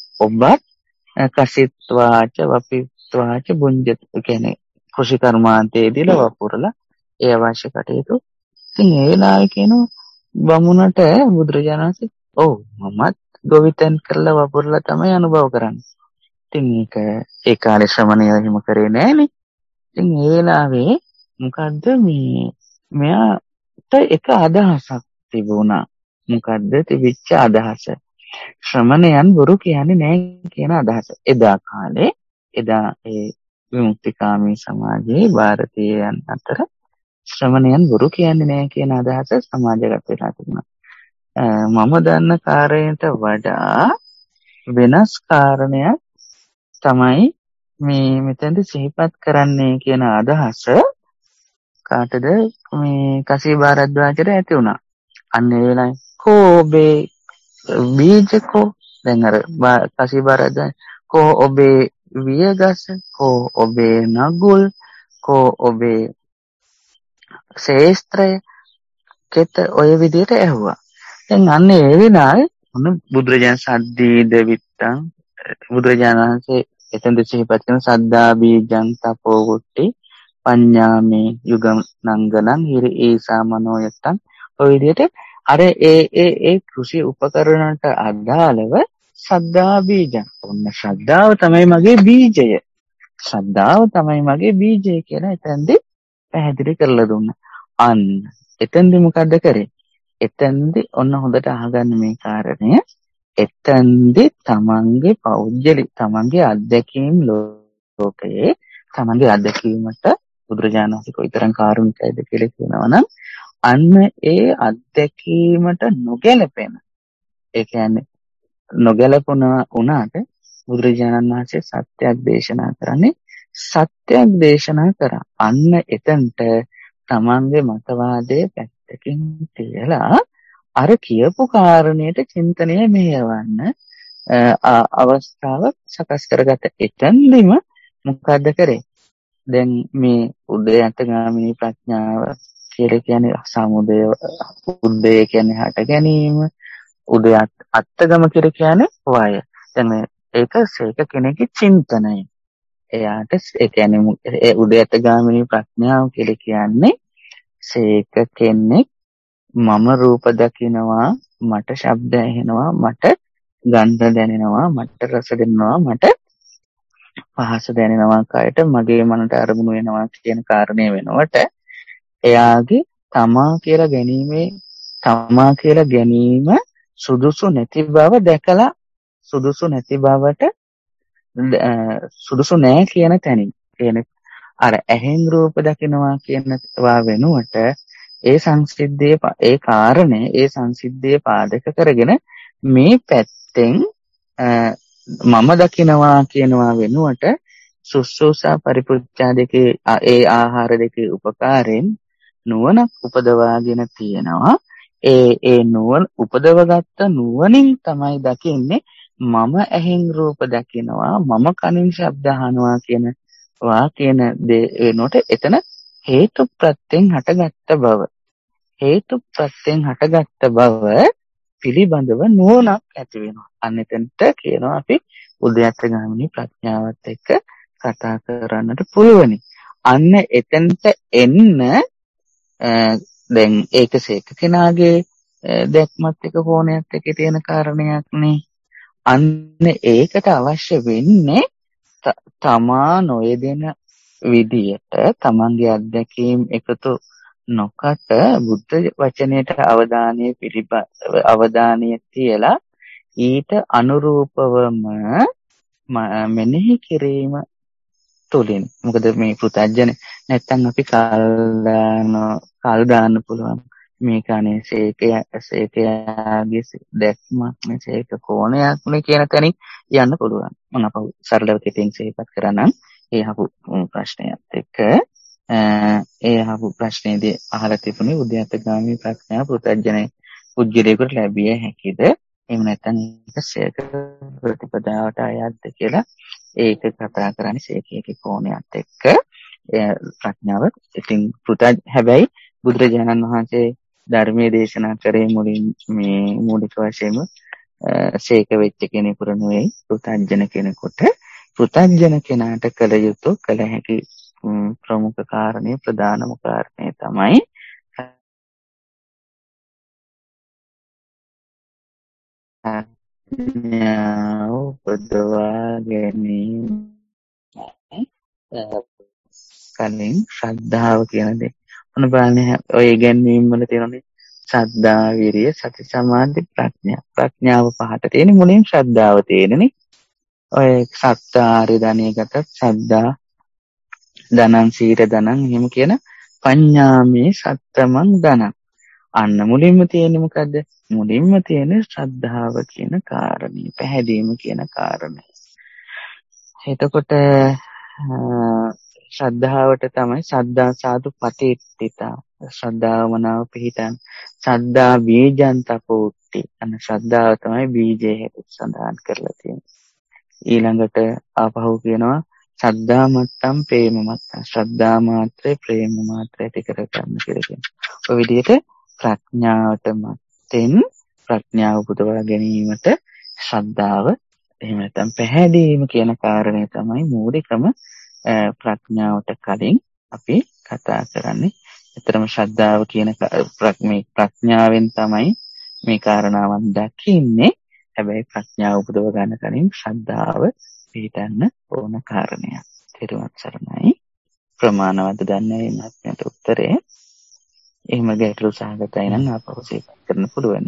කසිත්වාච වපිත්වාච බුඤ්ජත කියන්නේ කෘෂිකර්මාන්තයේ දීලා වපුරලා ඒ අවශ්‍ය කටයුතු. ඉතින් ඒ වෙලාවේ කියනවා බමුණට බුදුරජාණන් වහන්සේ ඔව් මමත් ගොවිතැන් කරලා වපුරලා තමයි අනුභව කරන්නේ. ඉතින් ඒ කාලේ ශ්‍රමණයෝ එහෙම කරේ නෑනේ. ඉතින් ඒ වෙලාවේ මොකද්ද මෙයාට එක අදහසක් තිබුණා. මොකද්ද තිබිච්ච අදහස? ශ්‍රමණයන් බොරු කියන්නේ නෑ කියන අදහස. එදා කාලේ එදා ඒ විමුක්තිකාමී සමාජයේ ಭಾರತೀයයන් අතර ශ්‍රමණයන් බොරු කියන්නේ නැහැ කියන අදහස සමාජගත වෙලා තිබුණා. මම දන්න කාරණයට වඩා වෙනස් කාරණයක් තමයි මේ මෙතෙන්ද සිහිපත් කරන්නේ කියන අදහස කාටද මේ කසී භාරද්වාජට ඇති වුණා. අන්න ඒ වෙලාවේ කෝ ඔබේ බීජකෝ දැන් අර කසී භාරද්වාජ කෝ ඔබේ වියගස කෝ ඔබේ නගුල් කෝ ඔබේ ශේස්ත්‍රය කෙත ඔය විදිහට ඇහුවා. දැන් අන්න ඒ වෙලාවේ මොන බුදුරජාණන් සද්දී දෙවිත්තං බුදුරජාණන් වහන්සේ එතෙන්ද සිහිපත් කරන සද්දා බීජං තපෝ වුට්ටි පඤ්ඤාමේ යුගම් නංගනං හිරි ඒසා මනෝයත්තං ඔය විදිහට අර ඒ කෘෂි උපකරණට අදාළව සද්දා බීජං ඔන්න ශ්‍රද්ධාව තමයි මගේ බීජය. ශ්‍රද්ධාව තමයි මගේ බීජය කියලා එතෙන්දී පැහැදිලි කරලා දුන්නා. අන්න එතෙන්දී මොකද්ද කරේ? එතෙන්දී ඔන්න හොඳට අහගන්න මේ කාරණය. එතෙන්දී තමන්ගේ අත්දැකීම් ලෝකයේ තමන්ගේ අත්දැකීමට බුදුරජාණන් වහන්සේ කොයිතරම් කාරුණිකයිද කියලා කියනවනම් අන්න ඒ අත්දැකීමට නොගැලපෙන ඒ කියන්නේ නොගැලපුණා වුණාට බුදුරජාණන් වහන්සේ සත්‍යයක් දේශනා කරන්නේ සත්‍යයක් දේශනා කරා. අන්න එතනට තමන්ගේ මතවාදයේ පැත්තකින් තියලා අර කියපු කාරණයට චින්තනය මෙහෙවන්න අවස්ථාවක් සකස් කරගත්ත. එතනදිම මොකද්ද කරේ? දැන් මේ උද්‍යතගාමිනී ප්‍රඥාව කියලා කියන්නේ සමුදය, උද්දය කියන්නේ හට ගැනීම, උද්‍යත් අත්ගම කියලා කියන්නේ වය. දැන් ඒක සේක කෙනෙකුගේ චින්තනය. එයාට ඒ කියන්නේ ඒ උද්‍යතගාමිනී ප්‍රඥාව කියලා කියන්නේ සේක කෙනෙක් මම රූප දකිනවා, මට ශබ්ද ඇහෙනවා, මට ගන්ධ දැනෙනවා, මට රස දැනෙනවා, මට පහස දැනෙනවා, කයට මගේ මනට අරමුණු වෙනවා කියන කාරණේ වෙනකොට එයාගේ තමා කියලා ගැනීම සුදුසු නැති බව දැකලා සුදුසු නැති බවට සුදුසු නෑ කියන තැනින් කියන අර ඇහෙන් රූප දකිනවා කියනවා වෙනුවට ඒ සංසිද්ධියේ ඒ කාරණේ ඒ සංසිද්ධියේ පාදක කරගෙන මේ පැත්තෙන් මම දකිනවා කියනවා වෙනුවට සුස්සෝසා පරිපුච්ඡා දෙකේ ඒ ආහාර දෙකේ උපකාරයෙන් නුවණක් උපදවාගෙන තියෙනවා. ඒ නුවණ උපදවගත්ත නුවණින් තමයි දකින්නේ මම ඇහෙන් රූප දකිනවා, මම කනින් ශබ්ද අහනවා කියන දේ වෙනකොට එතන හේතු ප්‍රත්‍යයෙන් හටගත්ත බව පිළිබඳව නුවණක් ඇති වෙනවා. අන්න එතනට කියනවා අපි උද්‍යතගාමිනී ප්‍රඥාවත් එක්ක කතා කරන්නට පුළුවනි. අන්න එතනට එන්න දැන් ඒක සේක කෙනාගේ දැක්මත් එක කෝණයක් එක තියෙන කාරණයක් නේ. අන්න ඒකට අවශ්‍ය වෙන්නේ තමා නොයෙදෙන විදියට තමන්ගේ අත්දැකීම් එකතු නොකට බුද්ධ වචනයට අවධානය තියලා ඊට අනුරූපවම මෙනෙහි කිරීම තුළින්. මොකද මේ පෘථග්ජන නැත්තම් අපි කල් දාන්න පුළුවන් මේක අනේ සේකයාගේ දැක්මක් නේ සේක කෝණයක් නේ කියන තැනින් යන්න පුළුවන්. මම අපහු සරලව කෙටියෙන් සිහිපත් කරනම් ඒ අහපු ප්‍රශ්නයත් එක්ක ඒ අහපු ප්‍රශ්නේදී අහලා තිබුණේ උද්‍යතගාමී ප්‍රඥා පෘථග්ජන පුජ්‍යලයකට ලැබිය හැකිද? එහෙම නැත්නම් ඒක සේක ප්‍රතිපදාවට අයත්ද කියලා ඒක කතා කරන්නේ සේකයේ කෝණයත් එක්ක ප්‍රඥාව. ඉතින් හැබැයි බුදුරජාණන් වහන්සේ ධර්මයේ දේශනා කරේ මුලින් මේ මූලික වශයෙන්ම සේක වෙච්ච කෙනෙකුට නෙවෙයි පෘථග්ජන කෙනෙකුට. පෘථග්ජන කෙනාට කළ යුතු කළ හැකි ප්‍රමුඛ කාරණේ ප්‍රධානම කාරණේ තමයි උපදවා ගැනීම කලින් ශ්‍රද්ධාව කියන දේ. මොන බලන්නේ ඔය ඉගැන්වීම් වල තියෙනනේ ශ්‍රද්ධා, විරිය, සති, සමාධි, ප්‍රඥා. ප්‍රඥාව පහට තියෙන මුලින් ශ්‍රද්ධාව තියෙනනේ. ඔය සත්තාරි ධනිය ගතත් සද්දා ධනං සීර ධනං එහෙම කියන පඤ්ඤාමේ සත්තමං ධනං. අන්න මුලින්ම තියෙන්නේ මොකද්ද? මුලින්ම තියෙන්නේ ශ්‍රද්ධාව කියන කාරණේ, පැහැදීම කියන කාරණේ. එතකොට ශ්‍රද්ධාවට තමයි සද්දා සාදු පටිච්චිතා. ශ්‍රද්ධාව මනාව පිහිටන් සද්දා බීජං තපෝට්ටි. අන්න ශ්‍රද්ධාව තමයි බීජය හැටියට සඳහන් කරලා තියෙන්නේ. ඊළඟට ආපහු කියනවා සද්දා මත්තම් ප්‍රේම මත්තම්. ශ්‍රද්ධා මාත්‍රේ ප්‍රේම මාත්‍රේ ටික කරගන්න කියලා කියනවා. ඔය විදිහට ප්‍රඥාවට මත්තෙන් ප්‍රඥාව පුදවා ගැනීමට ශ්‍රද්ධාව එහෙම නැත්නම් පැහැදීම කියන කාරණය තමයි මූලිකම ප්‍රඥාවට කලින් අපි කතා කරන්නේ. ඇත්තටම ශ්‍රද්ධාව කියන ප්‍රඥාවෙන් තමයි මේ කාරණාවන් දකින්නේ. හැබැයි ප්‍රඥාව උපදව ගන්න කලින් ශ්‍රද්ධාව පිළිගන්න ඕන කාරණයක්. ත්‍රිවත් සරණයි. ප්‍රමාණවත් දන්නේ නැත්නම් උත්තරේ එහෙම ගැටළු සහගතයි නම් අපවසීපත් කරන්න පුළුවන්.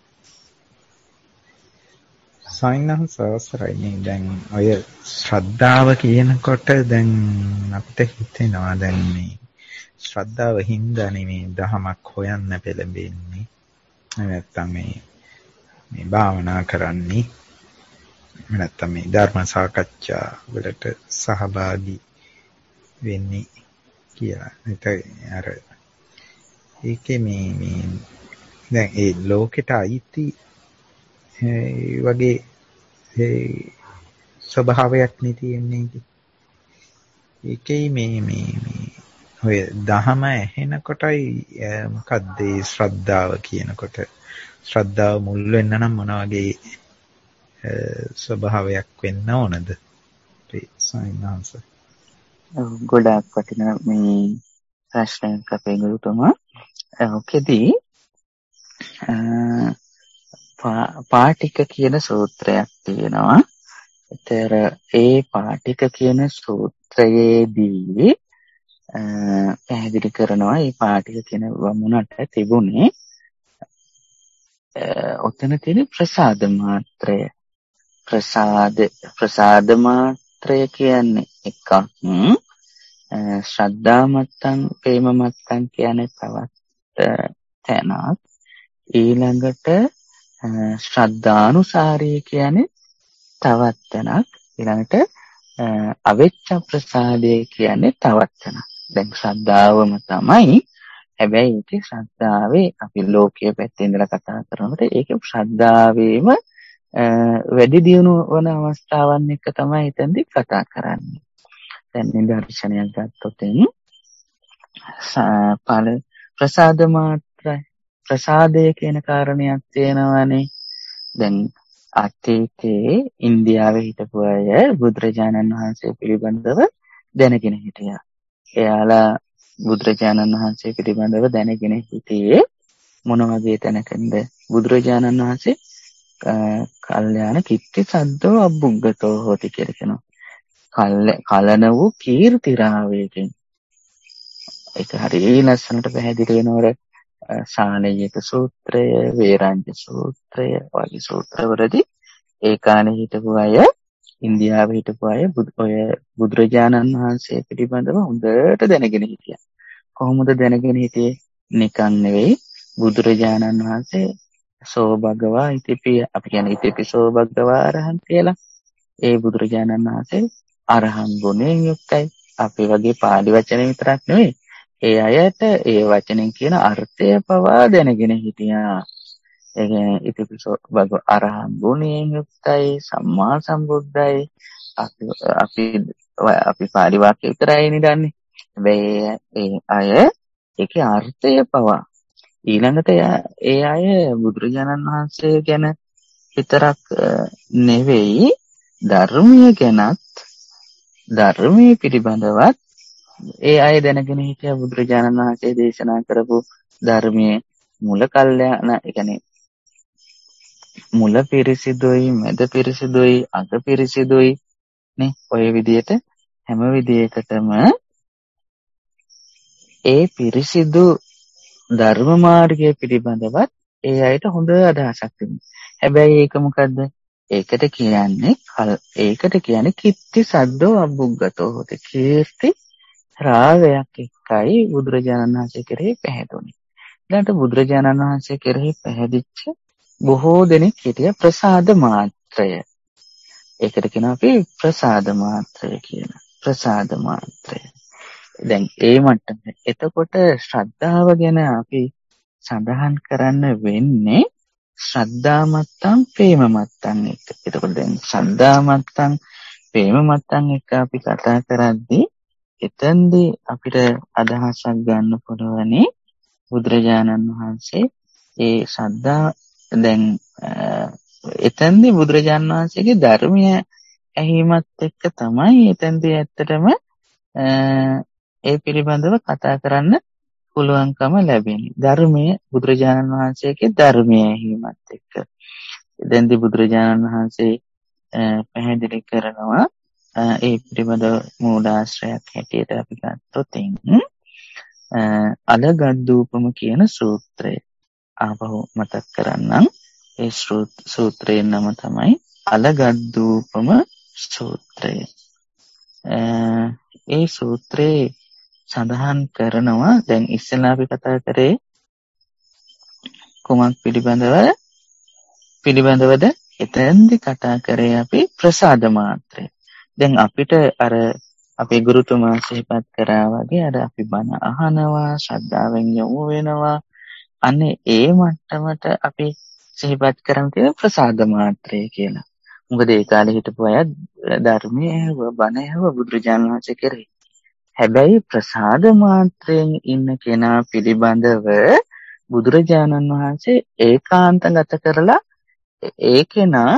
සයින්හස් අවසරයි. දැන් ඔය ශ්‍රද්ධාව කියනකොට දැන් අපිට හිතෙනවා දැන් මේ ශ්‍රද්ධාව හින්දානේ මේ දහමක් හොයන්න පෙළඹෙන්නේ. නැත්තම් මේ භාවනා කරන්නේ. නැත්තම් මේ ධර්ම සාකච්ඡා වලට සහභාගී වෙන්නේ කියලා. අර ඒකේ මේ දැන් ඒ ලෝකෙට අයිති වගේ ස්වභාවයක් නේ තියෙන්නේ. ඒකේ මේ ඔය දහම ඇහෙනකොටයි මොකද්ද ඒ ශ්‍රද්ධාව කියනකොට ශ්‍රද්ධාව මුල් වෙන්න නම් මොන වගේ ස්වභාවයක් වෙන්න ඕනද? සයින්හස්. ගොඩාක් වටිනා මේ ප්‍රශ්නයක් අපේ ගුරුතුමා. ඔකෙදී පාටික කියන සූත්‍රයක් තියෙනවා. ඒතර ඒ පාටික කියන සූත්‍රයේදී පැහැදිලි කරනවා මේ පාටික කියන වමුණට තිබුණේ ඔතන තියෙන ප්‍රසාද මාත්‍රය. ප්‍රසාද මාත්‍රය කියන්නේ එකක්. ශ්‍රද්ධා මත්තං ප්‍රේම මත්තං කියන්නේ තවත් තැනක්. ඊළඟට ශ්‍රද්ධානුසාරී කියන්නේ තවත් තැනක්. ඊළඟට අවෙච්ච ප්‍රසාදය කියන්නේ තවත් තැනක්. දැන් ශ්‍රද්ධාවම තමයි. හැබැයි ඒකේ ශ්‍රද්ධාවේ අපි ලෝකයේ පැත්තේ ඉඳලා කතා කරනකොට ඒකේ ශ්‍රද්ධාවේම වැඩි දියුණු වන අවස්ථාවන් එක තමයි එතෙන්දී කතා කරන්නේ. දැන් නිදර්ශනයක් ගත්තොත් ප්‍රසාද මාත්‍රයි. ප්‍රසාදය කියන කාරණයක් තියෙනවානේ. දැන් අතීතයේ ඉන්දියාවේ හිටපු අය බුදුරජාණන් වහන්සේ පිළිබඳව දැනගෙන හිටියා. එයාලා බුදුරජාණන් වහන්සේ පිළිබඳව දැනගෙන හිටියේ මොන වගේ තැනකින්ද? බුදුරජාණන් වහන්සේ කල්යාණ කිත්ති සද්දෝ අබ්බුග්ගතෝ හෝති කියලා කියනවා. කලන වූ කීර්තිරාවයකින්. ඒක හරිය ලස්සනට පැහැදිලි වෙනවර ශාලයක සූත්‍රය, වේරංජ සූත්‍රය වගේ සූත්‍රවලදී ඒ කාලේ හිටපු අය, ඉන්දියාවේ හිටපු අය ඔය බුදුරජාණන් වහන්සේ පිළිබඳව හොඳට දැනගෙන හිටියා. කොහොමද දැනගෙන හිටියේ? නිකන් නෙවෙයි. බුදුරජාණන් වහන්සේ සෝභගවා ඉතිපි, අපි කියන්නේ ඉතිපි සෝභගවා අරහන් කියලා. ඒ බුදුරජාණන් වහන්සේ අරහන් ගුණයෙන් යුක්තයි. අපි වගේ පාළි වචන විතරක් නෙවෙයි. ඒ අයට ඒ වචනෙන් කියන අර්ථය පවා දැනගෙන හිටියා. ඒ කියන්නේ ඉතිපිසෝ භගව අරහන් ගුණයෙන් යුක්තයි, සම්මා සම්බුද්ධයි. අපි පාළි වාක්‍ය විතරයි නේදන්නේ. හැබැයි ඒ අය ඒකේ අර්ථය පවා ඊළඟට ඒ අය බුදුරජාණන් වහන්සේ ගැන විතරක් නෙවෙයි ධර්මීය ගැනත් ධර්මයේ පිළිබඳවත් ඒ අය දැනගෙන හිටිය බුදුරජාණන් වහන්සේ දේශනා කරපු ධර්මයේ මුල කල්යාණ, ඒ කියන්නේ මුල පිරිසිදුයි, මැද පිරිසිදුයි, අග පිරිසිදුයි නේ. ඔය විදිහට හැම විදිහකටම ඒ පිරිසිදු ධර්ම මාර්ගය පිළිබඳවත් ඒ අයට හොඳ අදහසක් තිබුණා. හැබැයි ඒක මොකද්ද? ඒකට කියන්නේ කිත්ති සද්දෝ අබුග්ගතෝ හොති. කීර්ති රාගයක් එක්කයි බුදුරජාණන් වහන්සේ කෙරෙහි පැහැදුනේ. ඊළඟට බුදුරජාණන් වහන්සේ කෙරෙහි පැහැදිච්ච බොහෝ දෙනෙක් හිටිය ප්‍රසාද මාත්‍රය. ඒකට කියනවා අපි ප්‍රසාද මාත්‍රය කියලා. ප්‍රසාද මාත්‍රය. දැන් ඒ මට්ටමේ. එතකොට ශ්‍රද්ධාව ගැන අපි සඳහන් කරන්න වෙන්නේ ශ්‍රද්ධා මත්තම් ප්‍රේම මත්තම් එක. එතකොට දැන් ශ්‍රද්ධා මත්තම් ප්‍රේම මත්තම් එක අපි කතා කරද්දී එතෙන්දී අපිට අදහසක් ගන්න පුළුවනි බුදුරජාණන් වහන්සේ ඒ ශ්‍රද්ධා දැන් එතෙන්දී බුදුරජාණන් වහන්සේගේ ධර්මය ඇහිමත් එක්ක තමයි එතෙන්දී ඇත්තටම ඒ පිළිබඳව කතා කරන්න පුළුවන්කම ලැබෙන්නේ. ධර්මයේ බුදුරජාණන් වහන්සේගේ ධර්මයේ ඇහිමත් එක්ක. එතෙන්දී බුදුරජාණන් වහන්සේ පැහැදිලි කරනවා ඒ පිළිබඳව මූලාශ්‍රයක් හැටියට අපි ගත්තොත් අලගද්දූපම කියන සූත්‍රය ආපහු මතක් කරන්නම්. ඒ සූත්‍රයේ නම තමයි අලගද්දූපම සූත්‍රය. ඒ සූත්‍රයේ සඳහන් කරනවා දැන් ඉස්සෙල්ලා අපි කතා කරේ කුමක් පිළිබඳවද එතෙන්දි කතා කරේ අපි ප්‍රසාද මාත්‍රය. දැන් අපිට අර අපේ ගුරුතුමා සිහිපත් කරා වගේ අර අපි බණ අහනවා ශ්‍රද්ධාවෙන් යොමු වෙනවා අනේ ඒ මට්ටමට අපි සිහිපත් කරන් තියෙන ප්‍රසාද මාත්‍රය කියලා. මොකද ඒ කාලේ හිටපු අය ධර්මයේ බණ ඇහුව බුදුරජාණන් වහන්සේ කෙරෙහි. හැබැයි ප්‍රසාද මාත්‍රයෙන් ඉන්න කෙනා පිළිබඳව බුදුරජාණන් වහන්සේ ඒකාන්තගත කරලා ඒ කෙනා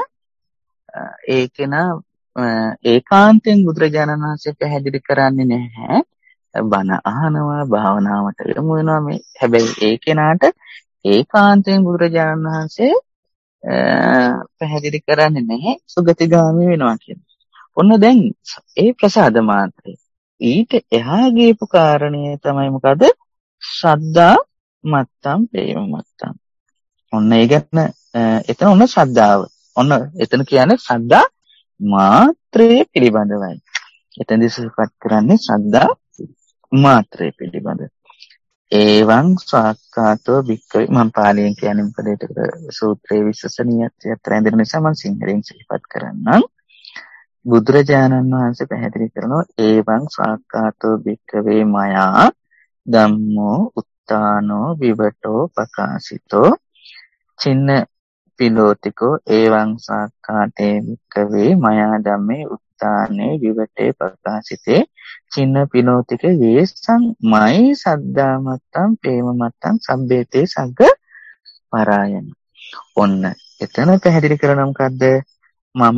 ඒකාන්තයෙන් බුදුරජාණන් වහන්සේ පැහැදිලි කරන්නේ නැහැ. බණ අහනවා භාවනාවට යොමු වෙනවා මේ. හැබැයි ඒ කෙනාට ඒකාන්තයෙන් බුදුරජාණන් වහන්සේ පැහැදිලි කරන්නේ නැහැ සුගතිගාමී වෙනවා කියන්නේ. ඔන්න දැන් ඒ ප්‍රසාද මාත්‍රය. ඊට එහා ගියපු කාරණය තමයි මොකද? ශ්‍රද්ධා මත්තම් ප්‍රේම මත්තම්. ඔන්න ඒ ගැන එතන ඔන්න ශ්‍රද්ධාව. ඔන්න එතන කියන්නේ ශ්‍රද්ධා මාත්‍රයේ පිළිබඳවයි. එතනදී සිහිපත් කරන්නේ ශ්‍රද්ධා මාත්‍රයේ පිළිබඳ. ඒවං ස්වාක්ඛාතෝ භික්ඛවේ මම පාලියෙන් කියන්නේ මොකද ඒක සූත්‍රයේ විශ්වසනීයත්වයට රැඳෙන නිසා මම සිංහලෙන් සිහිපත් කරන්නම්. බුදුරජාණන් වහන්සේ පැහැදිලි කරනවා ඒවං ස්වාක්ඛාතෝ භික්ඛවේ මයා ධම්මෝ උත්තානෝ විවටෝ පකාසිතෝ චින්න පිලෝතිකෝ ඒවං සාක්ඛාතේ භික්ඛවේ මයා ධම්මේ උත්තානේ විවටේ පකාසිතේ චින්න පිලෝතික වේසං මයි සද්ධා මත්තං ප්‍රේම මත්තං සම්බේතේ සග්ග පරායන. ඔන්න එතන පැහැදිලි කරනවා මොකද්ද? මම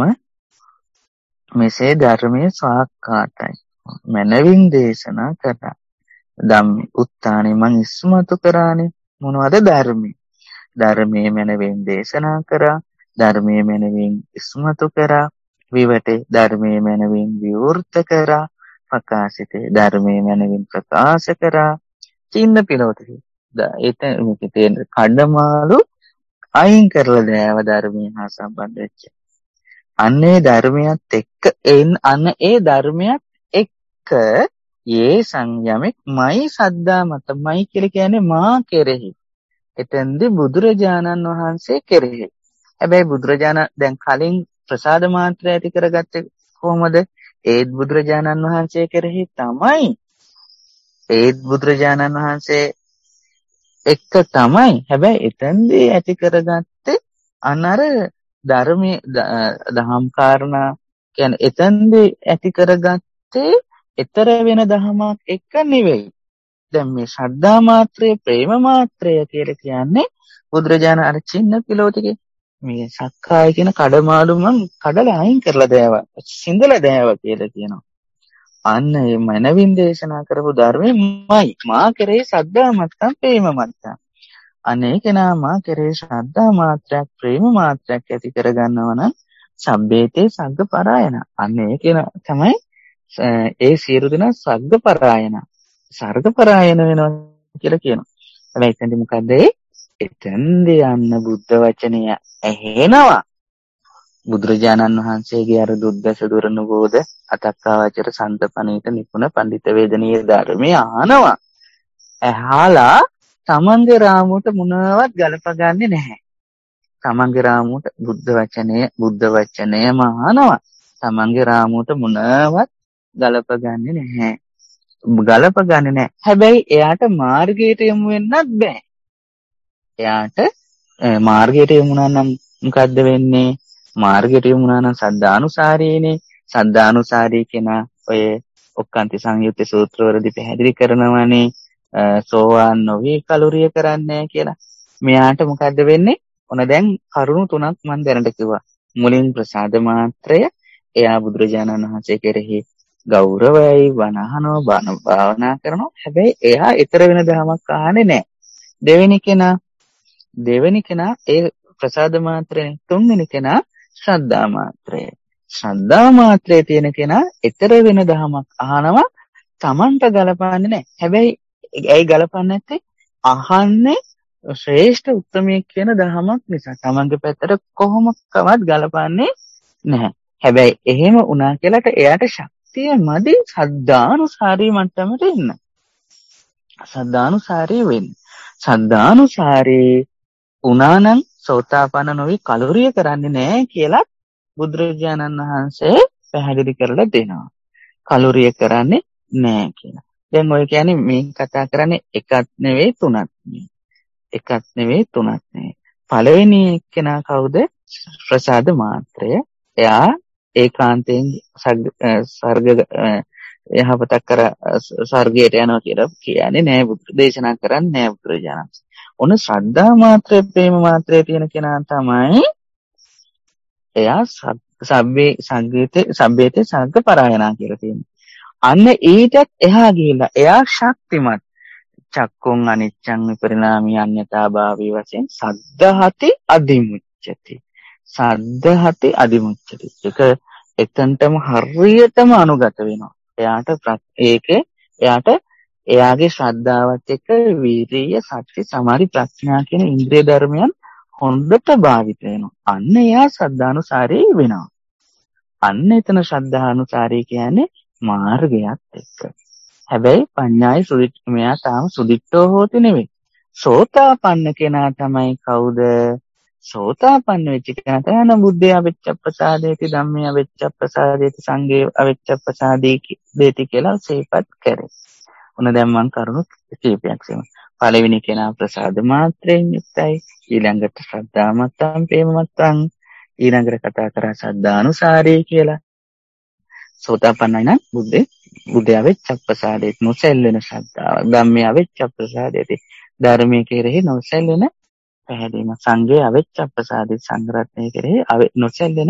මෙසේ ධර්මයේ සාක්ඛාතයි මනවින් දේශනා කරා. ධම්මේ උත්තානේ මං ඉස්මතු කරානේ මොනවද? ධර්මයේ මනවින් දේශනා කරා. ධර්මයේ මනවින් ඉස්මතු කරා. විවටේ ධර්මයේ මනවින් විවෘත කරා. පකාසිතේ ධර්මයේ මනවින් ප්‍රකාශ කරා. චින්න පිලෝතේ ඒතේ තියෙන කඩමාළු අයින් කරලා දෑව ධර්මයේ හා සම්බන්ධ වෙච්ච. අන්නේ ධර්මයත් එක්ක අන්න ඒ ධර්මයක් එක්ක යේ සංයමෙක් මයි සද්දා මත මයි කියලා කියන්නේ මා කෙරෙහි. එතෙන්දී බුදුරජාණන් වහන්සේ කෙරෙහි. හැබැයි බුදුරජාණන් දැන් කලින් ප්‍රසාද මාත්‍රය ඇති කරගත්තේ කොහොමද? ඒත් බුදුරජාණන් වහන්සේ කෙරෙහි තමයි. ඒත් බුදුරජාණන් වහන්සේ එක්ක තමයි. හැබැයි එතෙන්දී ඇති කරගත්තේ අනර ධර්මයේ දහම් කාරණා කියන්නේ එතෙන්දී ඇති කරගත්තේ ඊතර වෙන දහමක් එක්ක නෙවෙයි. දැන් මේ ශ්‍රද්ධා මාත්‍රය ප්‍රේම මාත්‍රය කියලා කියන්නේ බුදුරජාණන් අර චින්න පිලෝතිකේ මේ සක්කාය කියන කඩමාළු මං කඩලා අයින් කරලා දෑවා. සිඳලා දෑවා කියලා කියනවා. අන්න මේ මනවින් දේශනා කරපු ධර්මෙමයි මා කෙරේ ශ්‍රද්ධා මත්තම් ප්‍රේම මත්තම්. අනේ කෙනා මා කෙරේ ශ්‍රද්ධා මාත්‍රයක් ප්‍රේම මාත්‍රයක් ඇති කරගන්නවා නම් සම්බේතේ සග්ග පරායන. අනේ කෙනා තමයි ඒ සියලු දෙනා සග්ග පරායන. සර්ග පරායන වෙනවා කියලා කියනවා. හැබැයි එතෙන්දි මොකද එතෙන්දී යන්න බුද්ධ වචනය ඇහෙනවා. බුදුරජාණන් වහන්සේගේ අර දුද්දස දුරනුබෝධ අතක්කාවචර සන්තපනීත නිපුණ පඬිත වේදනීය ධර්මය අහනවා. ඇහලා තමන්ගේ රාමුවට මොනවත් ගලපගන්නේ නැහැ. තමන්ගේ රාමුවට බුද්ධ වචනයම අහනවා. තමන්ගේ රාමුවට මොනවත් ගලපගන්නේ නැහැ. හැබැයි එයාට මාර්ගයට යමු වෙන්නත් බෑ. එයාට මාර්ගයට යමුනා නම් මොකද්ද වෙන්නේ? මාර්ගයට යමුනා නම් සද්ධානුසාරීනේ. සද්ධානුසාරී කෙනා ඔය ඔක්කාන්ති සංයුත්ත සූත්‍රවලදී පැහැදිලි කරනවානේ සෝවාන් නොවි කලුරිය කරන්නේ කියලා. මෙයාට මොකද්ද වෙන්නේ? ඔන දැන් කරුණු තුනක් මම දැනට කිව්වා. මුලින් ප්‍රසාද මාත්‍රය, එයා බුදුරජාණන් වහන්සේ කෙරෙහි ගෞරවයි, වනහනෝ, බණ භාවනා කරනවා. හැබැයි එයා ඊතර වෙන ධමයක් අහන්නේ නැහැ. දෙවෙනි කෙනා ඒ ප්‍රසාද මාත්‍රේ. තුන්වෙනි කෙනා ශ්‍රද්ධා මාත්‍රය. ශ්‍රද්ධා මාත්‍රයේ තියෙන කෙනා ඊතර වෙන ධමයක් අහනවා. Tamanට ගලපන්නේ නැහැ. හැබැයි ඇයි ගලපන්නේ නැත්තේ? අහන්නේ ශ්‍රේෂ්ඨ උත්තමයෙක් කියන ධමයක් නිසා. Tamanගේ පැත්තට කොහොමකවත් ගලපන්නේ නැහැ. හැබැයි එහෙම වුණා කියලාට එයාට ශක්තිය මදි සද්ධානුසාරී මට්ටමට එන්න. සද්ධානුසාරී වෙන්න. සද්ධානුසාරී උනානම් සෝතාපන්න නොවි කලුරිය කරන්නේ නැහැ කියලා බුදුරජාණන් වහන්සේ පැහැදිලි කරලා දෙනවා. කලුරිය කරන්නේ නැහැ කියලා. දැන් ඔය කියන්නේ මේ කතා කරන්නේ එකක් නෙවෙයි තුනක් නෙවෙයි. එකක් නෙවෙයි තුනක් නෙවෙයි. පළවෙනි එක්කෙනා කවුද? ප්‍රසාද මාත්‍රය. එයා ඒකාන්තයෙන් සර්ග යහපතක් කර ස්වර්ගයට යනවා කියලා කියන්නේ නෑ. බුදු දේශනා කරන්නේ නෑ බුදුරජාණන්. ඔන්න ශ්‍රද්ධා මාත්‍රය, ප්‍රේම මාත්‍රය තියෙන කෙනා තමයි එයා සබ්බේතේ සග්ග පරායනා කියලා තියෙනවා. අන්න ඊටත් එහා ගිහිල්ලා එයා ශක්තිමත්. චක්කුන් අනිච්චං විපරිණාමී අඤ්ඤතා භාවී වශයෙන් සද්ධාති අදිමුච්ඡති. සද්ධාති අදිමුච්ඡති. ඒක එතනටම හරියටම අනුගත වෙනවා. එයාට එයාගේ ශ්‍රද්ධාවත් එක්ක වීරිය, සති, සමාධි, ප්‍රඥා කියන ඉන්ද්‍රිය ධර්මයන් හොඳට භාවිත වෙනවා. අන්න එයා ශ්‍රද්ධානුසාරී වෙනවා. අන්න එතන ශ්‍රද්ධානුසාරී කියන්නේ මාර්ගයත් එක්ක. හැබැයි පඤ්ඤායි මෙයා තාම සුදිට්ඨෝ හෝති නෙවෙයි. සෝතාපන්න කෙනා තමයි කවුද? සෝතාපන්න වෙච්ච කෙනා තමයි බුද්ධය අවිච්ඡප්පසාදේති, ධම්මේ අවිච්ඡප්පසාදේති, සංඝේ අවිච්ඡප්පසාදේති කියලා සිහිපත් කරේ. ඔන්න දැන් මම කරුණු කීපයක් කියමු. පළවෙනි කෙනා ප්‍රසාද මාත්‍රයෙන් යුක්තයි. ඊළඟට ශ්‍රද්ධා මත්තම්, ප්‍රේම මත්තම්. ඊළඟට කතා කරා සද්ධානුසාරී කියලා. සෝතාපන්නයි නම් බුද්ධය අවිච්ඡප්පසාදේති, නොසැලෙන ශ්‍රද්ධාව. ධම්මේ අවිච්ඡප්පසාදේති, ධර්මයේ කෙරෙහි නොසැලෙන පැහැදීම. සංඝේ අවිච්ඡප්පසාදේති, සංඝ රත්නයේ කෙරෙහි නොසැලෙන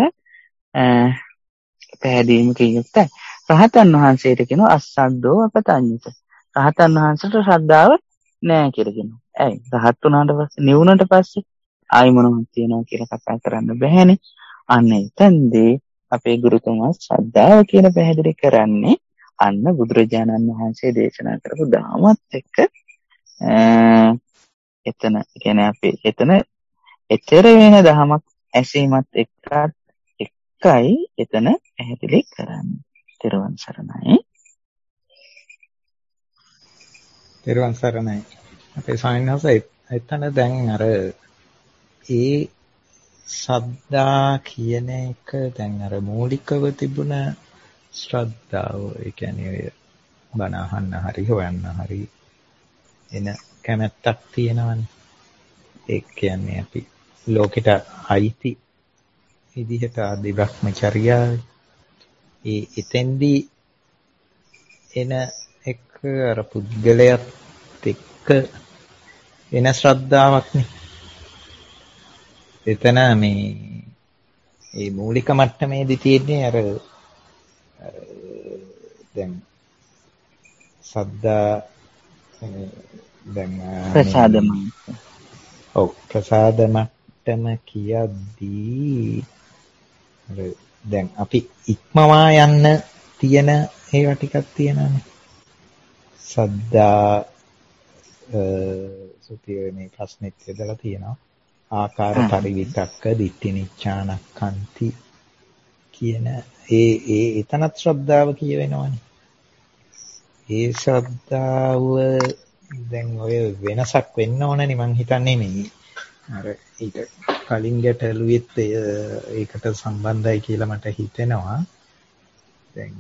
පැහැදීමකින් යුක්තයි. රහතන් වහන්සේට කියනවා අස්සද්දෝ අපතඤ්ඤිත. රහතන් වහන්සේට ශ්‍රද්ධාව නැහැ කියලා කියනවා. ඇයි? රහත් වුණාට පස්සේ නිවුණට පස්සේ ආයි මොනවද තියනවා කියලා කතා කරන්න බෑනේ. අන්න එතෙන්දී අපේ ගුරුතුමා ශ්‍රද්ධාව කියන පැහැදිලි කරන්නේ අන්න බුදුරජාණන් වහන්සේ දේශනා කරපු ධර්මات එක්ක එතන කියන්නේ අපි එතන එතර වෙන ධමයක් ඇසීමත් එකයි එතන පැහැදිලි කරන්නේ. තෙරුවන් සරණයි. තෙරුවන් සරණයි. අපේ සායනස එතන දැන් අර ඒ සද්දා කියන එක දැන් අර මූලිකව තිබුණ ශ්‍රද්ධාව, ඒ කියන්නේ ඔය බණ අහන්න හරි හොයන්න හරි එන කැමැත්තක් තියෙනවනේ. ඒ කියන්නේ අපි ලෝකෙට අයිති විදිහට ආදි බ්‍රහ්මචර්යාව එතෙන්දී එන එක අර පුද්ගලයාත් එක්ක එන ශ්‍රද්ධාවක් නේ. එතන මේ මූලික මට්ටමේදී තියෙන්නේ අර දැන් සද්දා දැන් ප්‍රසාද මට්ටම කියද්දී දැන් අපි ඉක්මවා යන්න තියෙන ඒවා ටිකක් තියෙනවානේ. සද්දා සුතියේ මේ ප්‍රශ්නෙත් යදලා තියෙනවා. ආකාර පරිවිතක්ක දිට්ඨි නිච්ඡානක්ඛන්ති කියන එතනත් ශ්‍රද්ධාව කියවෙනවනේ. ඒ ශ්‍රද්ධාව දැන් ඔය වෙනසක් වෙන්න ඕනනේ මං හිතන්නේ මේ අර ඊට කලින් ගැටලුවෙත් ඒකට සම්බන්ධයි කියලා මට හිතෙනවා. දැන්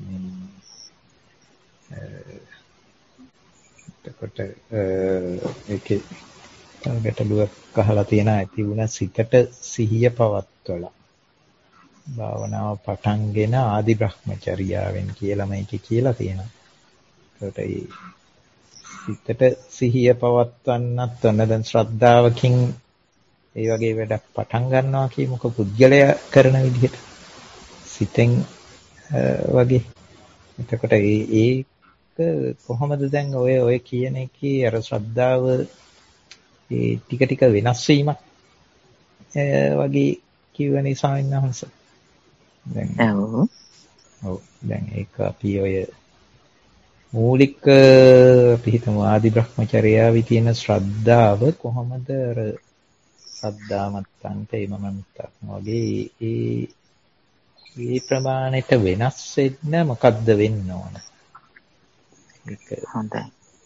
එතකොට ඒකේ ගැටලුවක් අහලා තියෙනවා ඇති වුණ සිතට සිහිය පවත්වලා භාවනාව පටන්ගෙන ආදි බ්‍රහ්මචර්යාවෙන් කියලා මේකේ කියලා තියෙනවා. ඒකට ඒ සිතට සිහිය පවත්වන්නත් ඔන්න දැන් ශ්‍රද්ධාවකින් ඒ වගේ වැඩක් පටන් ගන්නවා කියමුකෝ පුද්ගලයා කරන විදිහට සිතෙන් වගේ. එතකොට ඒක කොහොමද දැන් ඔය කියන එකේ අර ශ්‍රද්ධාව ඒ ටික ටික වෙනස් වීමක් වගේ කියවනේ ස්වාමීන් වහන්සේ. දැන් ඔව් දැන් ඒක අපි ඔය මූලික අපි හිතමු ආදි බ්‍රහ්මචර්යාවේ තියෙන ශ්‍රද්ධාව කොහොමද අර සද්ධාමත්තන්ට එමමන්තක් වගේ ඒ ප්‍රමාණයට වෙනස් වෙන්න මොකද්ද වෙන්න ඕන? ඒක හොඳයි.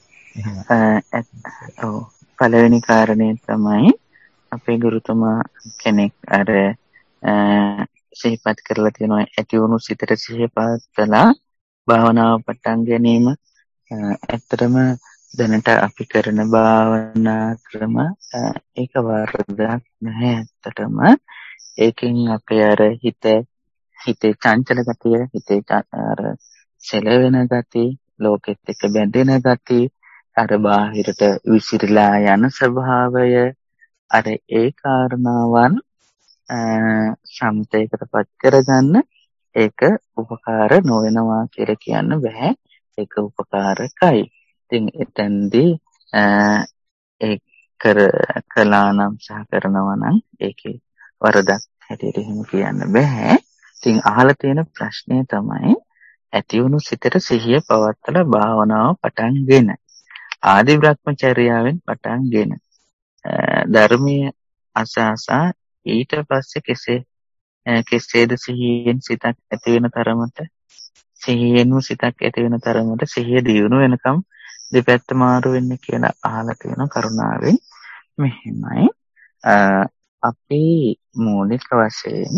ඔව් පළවෙනි කාරණේ තමයි අපේ ගුරුතුමා කෙනෙක් අර සිහිපත් කරලා තියෙනවා ඇති වුණු සිතට සිහිය පවත්වලා භාවනාව පටන් ගැනීම. ඇත්තටම දැනට අපි කරන භාවනා ක්‍රම ඒක වරදක් නැහැ. ඇත්තටම ඒකෙන් අපේ අර හිතේ චංචල ගතිය, හිතේ අර සැලවෙන ගතිය, ලෝකෙත් එක්ක බැඳෙන ගතිය, අර බාහිරට විසිරලා යන ස්වභාවය, අර ඒ කාරණාවන් සම්තේකටපත් කරගන්න ඒක උපකාර නොවෙනවා කියලා කියන්න බෑ. ඒක උපකාරකයි. ඉතින් එතෙන්දී ඒ කළා නම් සහ කරනවා නම් ඒකේ වරදක් හැටියට එහෙම කියන්න බෑ. ඉතින් අහලා තියෙන ප්‍රශ්නය තමයි ඇති වුණු සිතට සිහිය පවත්වලා භාවනාව පටන්ගෙන ආදි බ්‍රහ්මචර්යාවෙන් පටන්ගෙන ධර්මයේ අසාසා ඊට පස්සේ කෙසේද සිහියෙන් සිතක් ඇති වෙන තරමට සිහිය දියුණු වෙනකම් දෙපැත්ත මාරු වෙන්න කියලා අහලා තියෙන කරුණාවෙන් මෙහෙමයි. අපි මූලික වශයෙන්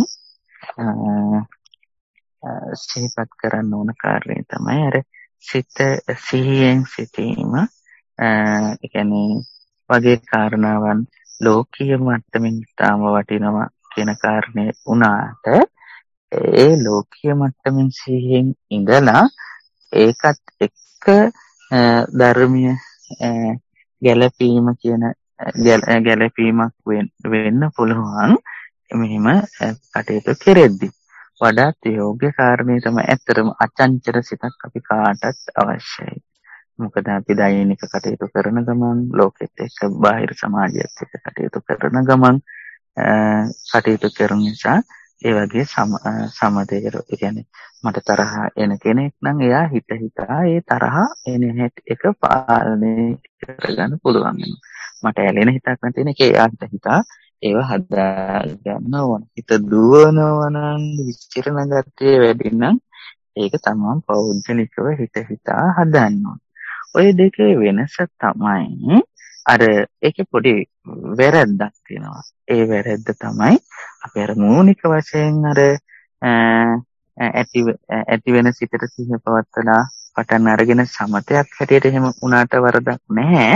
සිහිපත් කරන්න ඕන කාරණේ තමයි අර සිත සිහියෙන් සිටීම. ඒ කියන්නේ වගේ කාරණාවන් ලෝකීය මට්ටමින් තාම වටිනවා කියන කාරණේ වුණාට ඒ ලෝකීය මට්ටමින් සිහියෙන් ඉඳලා ඒකත් එක්ක ධර්මීය ගැළපීම කියන ගැළපීමක් වෙන්න පුළුවන්. මෙහිම කටයුතු කෙරෙද්දී වඩාත් යෝග්‍ය කාරණේ තමයි ඇත්තටම අචංචල සිතක් අපි කාටත් අවශ්‍යයි. මොකද අපි දෛනික කටයුතු කරන ගමන් ලෝකෙත් එක්ක බාහිර සමාජයත් එක්ක කටයුතු කරන ගමන් කටයුතු කරන නිසා ඒ වගේ සමතේර කියන්නේ මට තරහ එන කෙනෙක් නම් එයා හිතා ඒ තරහ එන එක පාලනය කරගන්න පුළුවන්. මට ඇලෙන හිතක් නැති එක එයා හිතා ඒව හදා ගන්න ඕන. හිත දුවනවා නම් විචිරණ ගතිය වැඩි නම් ඒක තමයි පෞද්ගලිකව හිතා හදන්න ඕන. ඔය දෙකේ වෙනස තමයි අර ඒකේ පොඩි වැරද්දක් තියෙනවා. ඒ වැරද්ද තමයි අපි අර මූලික වශයෙන් අර ඇති වෙන සිතට සිහිය පවත්වලා පටන් අරගෙන සමතයක් හැටියට එහෙම උනාට වරදක් නැහැ.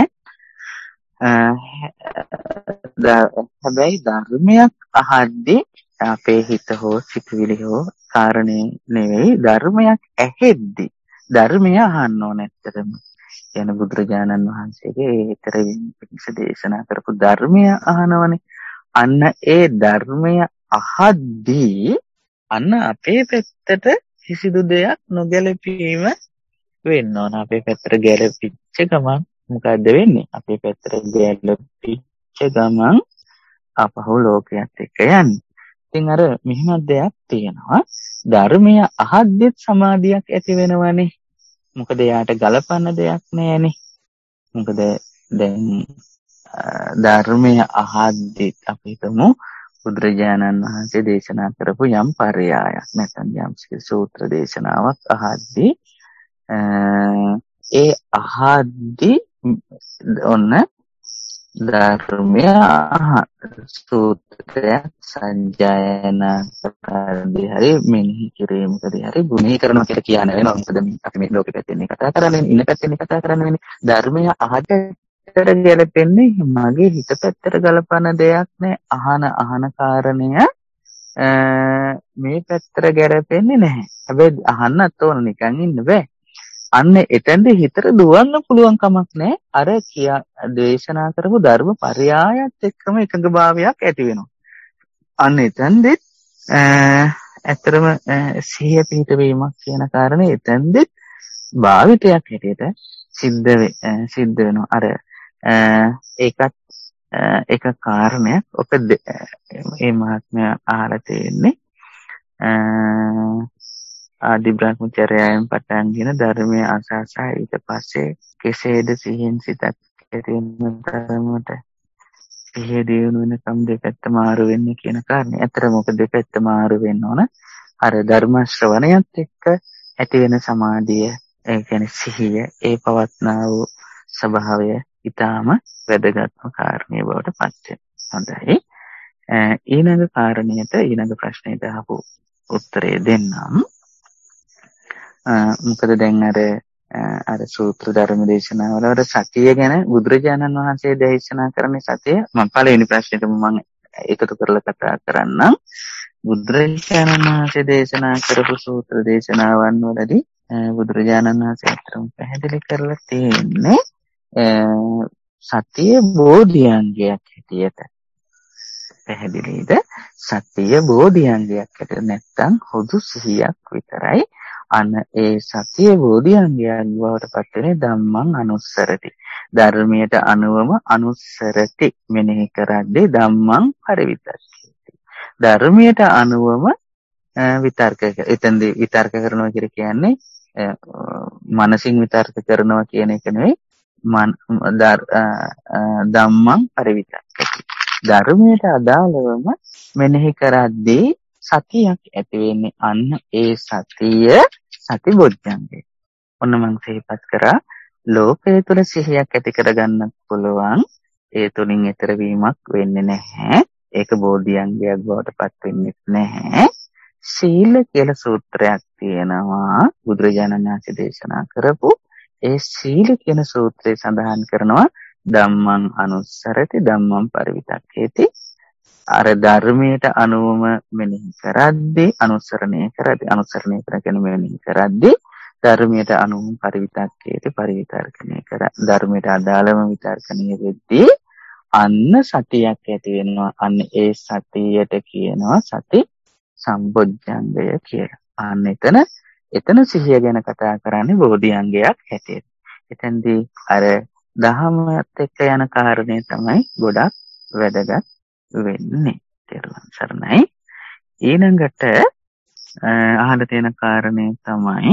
හැබැයි ධර්මයක් අහද්දී අපේ හිත හෝ සිතුවිලි හෝ කාරණේ නෙවෙයි ධර්මයක් ඇහෙද්දී ධර්මය අහන්න ඕන. ඇත්තටම කියන බුදුරජාණන් වහන්සේගේ ඒතර පිටස දේශනා කරපු ධර්මය අහනවනේ. අන්න ඒ ධර්මය අහද්දී අන්න අපේ පැත්තට කිසිදු දෙයක් නොගැලපීම වෙන්න ඕන. අපේ පැත්තට ගැලපිච්ච ගමන් මොකද්ද වෙන්නේ? අපේ පැත්තට ගැලපිච්ච ගමන් අපහු ලෝකයක් එක්ක යන්නේ. ඉතින් අර මෙහෙම දෙයක් තියෙනවා. ධර්මය අහද්දිත් සමාධියක් ඇති වෙනවනේ. මොකද යාට ගලපන්න දෙයක් නෑනේ. මොකද දැන් ධර්මය අහද්දිත් අපි හිතමු බුදුරජාණන් වහන්සේ දේශනා කරපු යම් පරයයක් නැත්නම් යම් සූත්‍ර දේශනාවක් අහද්දී ඒ අහද්දී ඔන්න ධර්මය සූත්‍රයක් සජ්ජායනා කරද්දී හරි මෙනෙහි කිරීමකදී හරි ගුණී කරනවා කියලා කියන වෙනවා. මොකද අපි මේ ලෝකෙ පැත්තෙන් කතා කරන්නේ, ඉන්න පැත්තෙන් කතා කරන්නේ. ධර්මය අහකට ගැලපෙන්නේ මගේ හිත පැත්තට ගලපන දෙයක් නෑ. අහන කාරණය මේ පැත්තට ගැලපෙන්නේ නැහැ. හැබැයි අහන්නත් ඕන, නිකන් ඉන්න බෑ. අන්න එතෙන්ද හිතට දුවන්න පුළුවන් කමක් නැහැ. අර දේශනා කරපු ධර්ම පරයායත් එක්කම එකඟභාවයක් ඇති වෙනවා. අන්න එතෙන්දෙත් ඇත්තටම සිහිය පිහිටවීමක් කියන කාරණේ එතෙන්දෙත් භාවිතයක් හැටියට සිද්ධ වෙනවා. අර ඒකත් එක කාරණයක්. ඔක මේ මහත්මයා අහලා තියෙන්නේ ආදි බ්‍රහ්මචර්යයෙන් පටන් ගෙන ධර්මය අසාසා ඊට පස්සේ කෙසේද සිහින් සිතක් ඇති වෙන තරමට සිහිය දියුණු වෙනකම් දෙපැත්ත මාරු වෙන්නේ කියන කාරණේ. ඇත්තට මොකද දෙපැත්ත මාරු වෙන්න ඕන? අර ධර්ම ශ්‍රවණයත් එක්ක ඇති වෙන සමාධිය, ඒ කියන්නේ සිහිය, ඒ පවත්නා වූ ස්වභාවය ඊටාම වැදගත්ම කාරණේ බවට පත් වෙනවා. හොඳයි. ඊළඟ කාරණයට ඊළඟ ප්‍රශ්නෙට අහපු උත්තරේ දෙන්නම්. මොකද දැන් අර සූත්‍ර ධර්ම දේශනාවල අර සතිය ගැන බුදුරජාණන් වහන්සේ දේශනා කරන්නේ සතිය. මම පළවෙනි ප්‍රශ්නෙටම මම එකතු කරලා කතා කරන්නම්. බුදුරජාණන් වහන්සේ දේශනා කරපු සූත්‍ර දේශනාවන් වලදී බුදුරජාණන් වහන්සේ අතරම පැහැදිලි කරලා තියෙන්නේ සතිය බෝධිඅංගයක් හැටියට. පැහැදිලිද? සතිය බෝධිඅංගයක් හැටියට නැත්තම් හුදු සිහියක් විතරයි. අන්න ඒ සතිය බෝධිඅංගයක් බවට පත් වෙන්නේ ධම්මං අනුස්සරති. ධර්මයට අනුවම අනුස්සරති. මෙනෙහි කරද්දී ධම්මං පරිවිතක්කේති. ධර්මයට අනුවම විතර්ක. එතෙන්දී විතර්ක කරනවා කියන්නේ මනසින් විතර්ක කරනවා කියන එක නෙවෙයි. ධම්මං පරිවිතක්කේති. ධර්මයට අදාළවම මෙනෙහි කරද්දී සතියක් ඇති වෙන්නේ. අන්න ඒ සතිය සතිබොධ්‍යංගය. ඔන්න මම සිහිපත් කරා ලෝකයේ තුල සිහියක් ඇති කරගන්නත් පුළුවන්. ඒ තුලින් ඈතර වීමක් වෙන්නේ නැහැ. ඒක බෝධිඅංගයක් බවට පත් වෙන්නේ නැහැ. සීල කියලා සූත්‍රයක් තියෙනවා බුදුරජාණන් වහන්සේ දේශනා කරපු. ඒ සීල කියන සූත්‍රය සඳහන් කරනවා ධම්මං අනුස්සරති ධම්මං පරිවිතක්කේති. අර ධර්මයට අනුවම මෙනෙහි කරද්දී අනුසරණය කරගෙන මෙනෙහි කරද්දී ධර්මයට අනුවම පරිවිතක්කේති පරිවිතර්කණය කර ධර්මයට අදාළම විතර්කණය වෙද්දී අන්න සතියක් ඇති වෙනවා. අන්න ඒ සතියට කියනවා සති සම්බොජ්ජංගය කියලා. අන්න එතන සිහිය ගැන කතා කරන්නේ බෝධිඅංගයක් හැටියට. එතෙන්දී අර දහමත් එක්ක යන කාරණේ තමයි ගොඩක් වැදගත් වෙන්නේ. තේරුම් සරණයි. ඊළඟට අහන්න තියෙන කාරණේ තමයි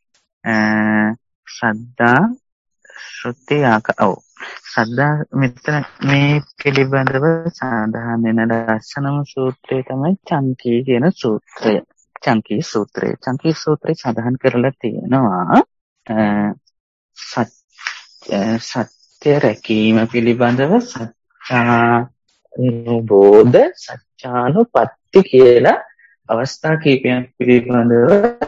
ශ්‍රද්ධා ශ්‍රුති ශ්‍රද්ධා මෙතන මේ පිළිබඳව සඳහන් වෙන ලස්සනම සූත්‍රය තමයි චංකී කියන සූත්‍රය. චංකී සූත්‍රය සඳහන් කරලා තියෙනවා සත්‍ය රැකීම පිළිබඳව සත්‍යානුබෝධ සත්‍යානුපත්ති කියලා අවස්ථා කීපයක් පිළිබඳව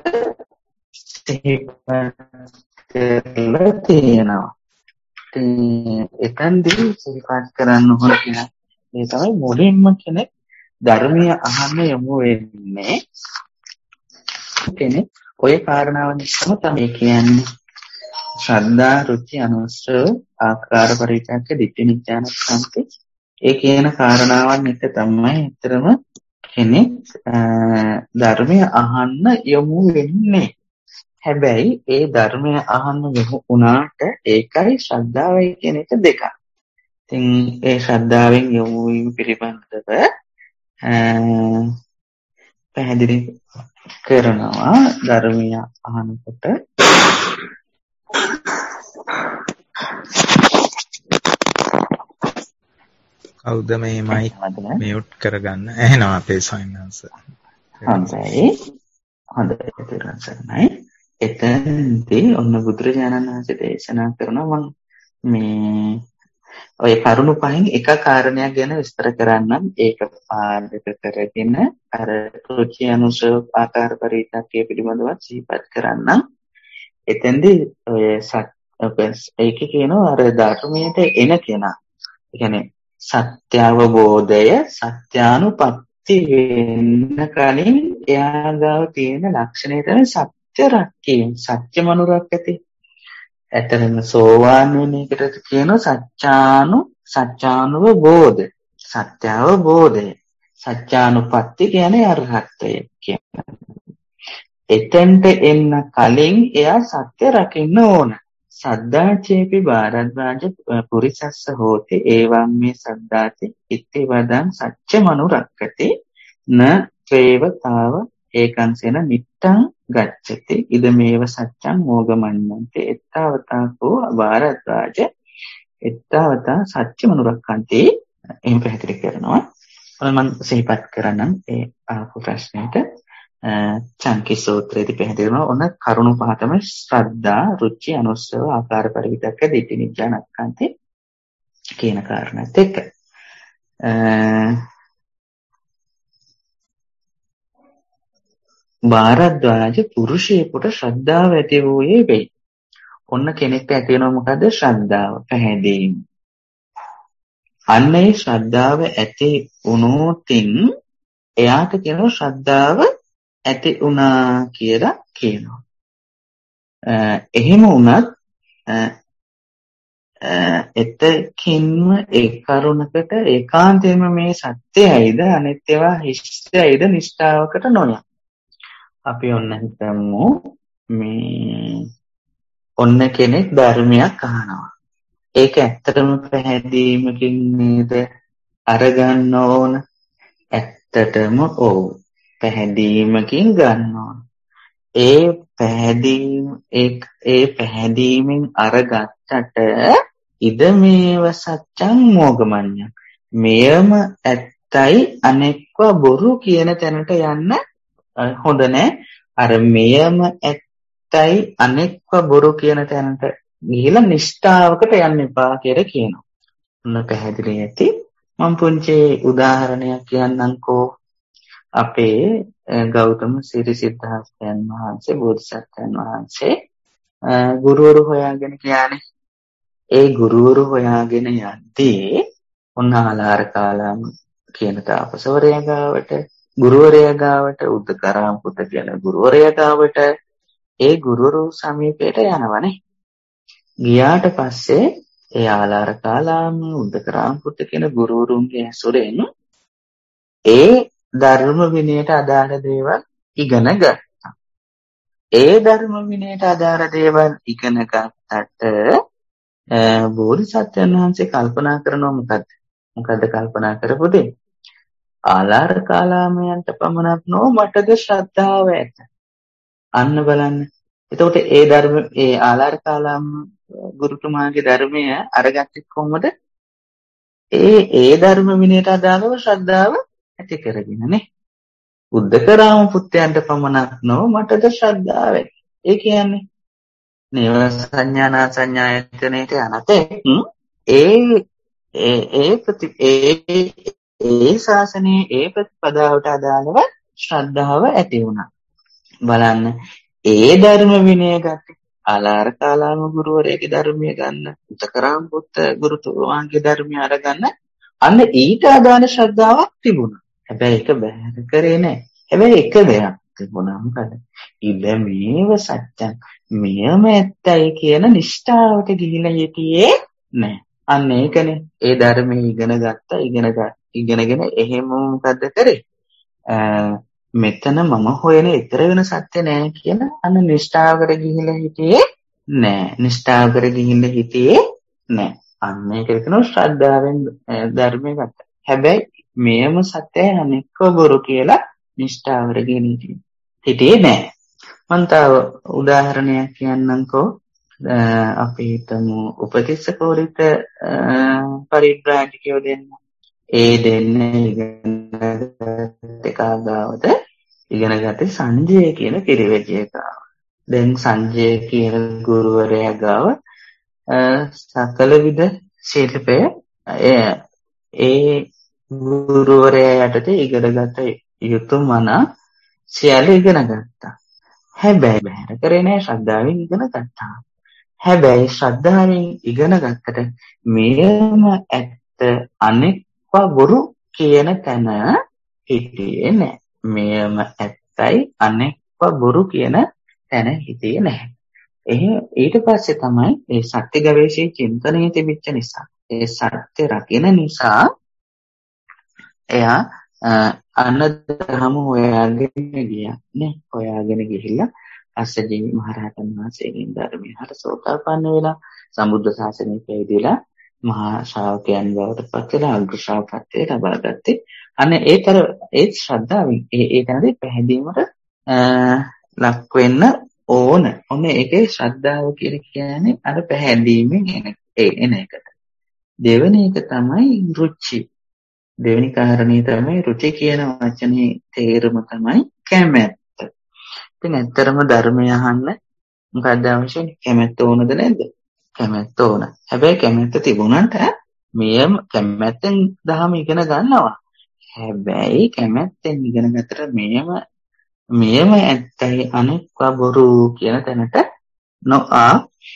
සිහිපත් තියෙනවා. එතෙන්දී සිහිපත් කරන්න ඕන කියලා මේ තමයි මුලින්ම කෙනෙක් ධර්මය අහන්න යමු වෙන්නේ. කෙනෙක් ඔය කාරණාව නිසාම තමයි කියන්නේ ශ්‍රද්ධා රුචි අනුස්සව ආකාර පරිත්‍යාග දිට්ඨි නිඥාන සම්පති. ඒ කියන කාරණාවන් එක තමයි ඇත්තටම කෙනෙක් ධර්මය අහන්න යොමු වෙන්නේ. හැබැයි ඒ ධර්මය අහන්න යොමු වුණාට ඒකයි ශ්‍රද්ධාවයි කියන එක දෙකක්. ඉතින් ඒ ශ්‍රද්ධාවෙන් යොමු වීම පිළිබඳව පැහැදිලි කරනවා ධර්මය අහනකොට. කවුද මේ මයික් ඇහෙනවද? මියුට් කරගන්න? ඇහෙනවා අපේ සයින්ස්. හොඳයි. හොඳයි තේරුම් ගන්නයි. එතනදී ඔන්න බුදුරජාණන් වහන්සේ දේශනා කරනවා මේ ඔය කරුණු පහෙන් එක කාරණයක් ගැන විස්තර කරන්නම්. ඒක පාදක කරගෙන අර රුචි අනුසව ආකාර පරිවිතක්කය පිළිබඳව සිහිපත් කරන්නම්. එතෙන්දී ඔය ඒකේ කියනවා අර ධර්මයට එන කෙනා. ඒ කියන්නේ සත්‍ය අවබෝධය සත්‍යානුපත්ති වෙන්න කලින් එයා ගාව තියෙන ලක්ෂණය තමයි සත්‍ය රැකීම. සත්‍ය මනුරක්කති. ඇතරම සෝවාන් වෙන එකට කියනවා සත්‍යානුව බෝධ. සත්‍ය අවබෝධය. සත්‍යානුපත්ති කියන්නේ අරහත්ත්වය කියන්නේ. එතෙන්ට එන්න කලින් එයා සත්‍ය රකින්න ඕන. සද්දාචේපි භාරද්වාජ පුරිසස්ස හෝති ඒවම් මේ සද්දාති ඉති වදං සච්ච මනුරක්කති න ත්‍රේවතාව ඒකංසේන නිට්ටං ගච්ඡති ඉදමේව සච්ඡං මෝගමඤ්ඤන්ති එත්තවතාකෝ භාරද්වාජ එත්තවතා සච්ච මනුරක්කන්ති එහෙම පැහැදිලි කරනවා. මම සිහිපත් කරනම් ඒ ආපු ප්‍රශ්නෙට චංකි සූත්‍රයේදී පැහැදිලි වෙනවා ඔන්න කරුණු පහ තමයි ශ්‍රද්ධා, රුචි, අනුස්සව, ආකාර පරිවිතක්ක, දිට්ඨි, නිජ්ජානක්ඛන්ති කියන කාරණාත් එක්ක. භාරද්වාජ පුරුෂයෙකුට ශ්‍රද්ධාව ඇති වූයේ වෙයි. ඔන්න කෙනෙක්ට ඇති වෙනවා මොකද? ශ්‍රද්ධාව, පැහැදීම. අන්න ඒ ශ්‍රද්ධාව ඇති වුණොතින් එයාට කියනවා ශ්‍රද්ධාව ඇති වුණා කියලා කියනවා. එහෙම වුණත් එතකින්ම ඒ කරුණකට ඒකාන්තයෙන්ම මේ සත්‍යයිද අනිත් ඒවා හිස්යයිද නිෂ්ඨාවකට නොයන. අපි ඔන්න හිතමු මේ ඔන්න කෙනෙක් ධර්මයක් අහනවා. ඒක ඇත්තටම පැහැදීමකින් නේද අරගන්න ඕන? ඇත්තටම ඔව්. පැහැදීමකින් ගන්න ඕන. ඒ පැහැදීමෙන් අරගත්තට ඉදමේව සත්‍යං මෝගමඤ්ඤං මෙයම ඇත්තයි අනෙක්ව බොරු කියන තැනට යන්න හොඳ නැහැ. අර මෙයම ඇත්තයි අනෙක්ව බොරු කියන තැනට ගිහිලා නිෂ්ඨාවකට යන්න එපා කියලා කියනවා. ඔන්න පැහැදිලි ඇති. මම පුංචි උදාහරණයක් කියන්නම්කෝ. අපේ ගෞතම සිරි සිද්ධාර්ථයන් වහන්සේ බෝධිසත්වයන් වහන්සේ ගුරුවරු හොයාගෙන ගියානේ. ඒ ගුරුවරු හොයාගෙන යද්දී ඔන්න ආලාර කාලාම කියන තාපසවරයා ගාවට ගුරුවරයා ගාවට උද්දකරාම පුත කියන ගුරුවරයා ගාවට ඒ ගුරුවරු සමීපයට යනවනේ. ගියාට පස්සේ ඒ ආලාර කාලාම උද්දකරාම පුත කියන ගුරුවරුන්ගේ ඇසුරෙන් ඒ ධර්ම විනයට අදාළ දේවල් ඉගෙන ගත්තා. ඒ ධර්ම විනයට අදාළ දේවල් ඉගෙන ගත්තට බෝධිසත්වයන් වහන්සේ කල්පනා කරනවා මොකද්ද? මොකද්ද කල්පනා කරපු දේ? ආලාර කාලාමයන්ට පමණක් නොව මටද ශ්‍රද්ධාව ඇත. අන්න බලන්න. එතකොට ඒ ආලාර කාලාම ගුරුතුමාගේ ධර්මය අරගත්තේ කොහොමද? ඒ ධර්ම විනයට අදාළව ශ්‍රද්ධාව ඇති කරගෙනනේ. උද්දකරාම පුත්‍රයන්ට පමණක් නොව මටද ශ්‍රද්ධාව ඇති. ඒ කියන්නේ නේව සංඥානා සංඥායතනෙට යනතේ ඒ ශාසනයේ ඒ ප්‍රතිපදාවට අදාළව ශ්‍රද්ධාව ඇති වුණා. බලන්න ඒ ධර්ම විනය ගත්තේ ආලාර කාලාම ගුරුවරයාගේ ධර්මය ගන්න, උද්දකරාම පුත්‍ර ගුරුතුමාගේ ධර්මය අරගන්න අන්න ඊට අදාළ ශ්‍රද්ධාවක් තිබුණා. හැබැයි ඒක බැහැර කරේ නැහැ. හැබැයි එක දෙයක් තිබුණා මොකද? ඉදමේව සත්‍යං මෙයම ඇත්තයි කියන නිෂ්ඨාවට ගිහිලා හිටියේ නැහැ. අන්න ඒකනේ. ඒ ධර්මයේ ඉගෙනගෙන එහෙම මොකද්ද කරේ? මෙතන මම හොයන ඊතර වෙන සත්‍ය නෑ කියන අන්න නිෂ්ඨාවකට ගිහිලා හිටියේ නෑ. නිෂ්ඨාවකට ගිහිල්ලා හිටියේ නෑ. අන්න ඒක කියනවා ශ්‍රද්ධාවෙන් ධර්මය ගත්තා. හැබැයි මෙයම සත්‍යයි අනෙක්ව බොරු කියලා නිෂ්ඨාවර ගෙන හිටියේ නෑ. මම තව උදාහරණයක් කියන්නම්කෝ. අපි හිතමු උපතිස්ස කෝරිත පරිබ්‍රාජකයෝ දෙන්න. ඒ දෙන්න ඉගෙන ගාවට ඉගෙන ගත්තේ සංජය කියන පිරිවැජිය ගාව. දැන් සංජය කියන ගුරුවරයා ගාව සකල විද ශිල්පය ඒ ගුරුවරයා යටතේ ඉගෙනගත යුතු මන සියල්ල ඉගෙන ගත්තා. හැබැයි බැහැර කරේ නෑ ශ්‍රද්ධාවෙන් ඉගෙන ගත්තා. හැබැයි ශ්‍රද්ධාවෙන් ඉගෙන ගත්තට මෙයම ඇත්ත අනෙක්වා බොරු කියන තැන හිටියේ නෑ. මෙයම ඇත්තයි අනෙක්වා බොරු කියන තැන හිටියේ නැහැ. ඊට පස්සේ තමයි මේ සත්‍ය ගවේෂී චින්තනයේ තිබිච්ච නිසා ඒ සත්‍ය රකින නිසා එයා අන්න ධර්ම හොයාගෙන ගියා නේ. හොයාගෙන ගිහිල්ලා අස්සජී මහරහතන් වහන්සේගෙන් ධර්මය හර සෝතාපන්න වෙලා සම්බුද්ධ ශාසනය පැවිදිලා මහා ශ්‍රාවකයන් බවට පත් වෙලා අග්‍ර ශ්‍රාවකත්වයට ලබා ගත්තේ. අන්න ඒ ශ්‍රද්ධාවෙන් ඒ තැනදී පැහැදීමට ලක් වෙන්න ඕන. ඔන්න ඒකේ ශ්‍රද්ධාව කියන්නේ අර පැහැදීමෙන් එන එකට. දෙවෙනි එක තමයි රුචි. දෙවෙනි කාරණේ තමයි රුචි කියන වචනේ තේරුම තමයි කැමැත්ත. ඉතින් ඇත්තරම ධර්මය අහන්න මොකක්ද අවශ්‍යනේ? කැමැත්ත ඕනද නැද්ද? කැමැත්ත ඕන. හැබැයි කැමැත්ත තිබුණාට මෙයම කැමැත්තෙන් දහම ඉගෙන ගන්නවා. හැබැයි කැමැත්තෙන් ඉගෙන ගත්තට මෙයම ඇත්තයි අනෙක්වා බොරු කියන තැනට නොආ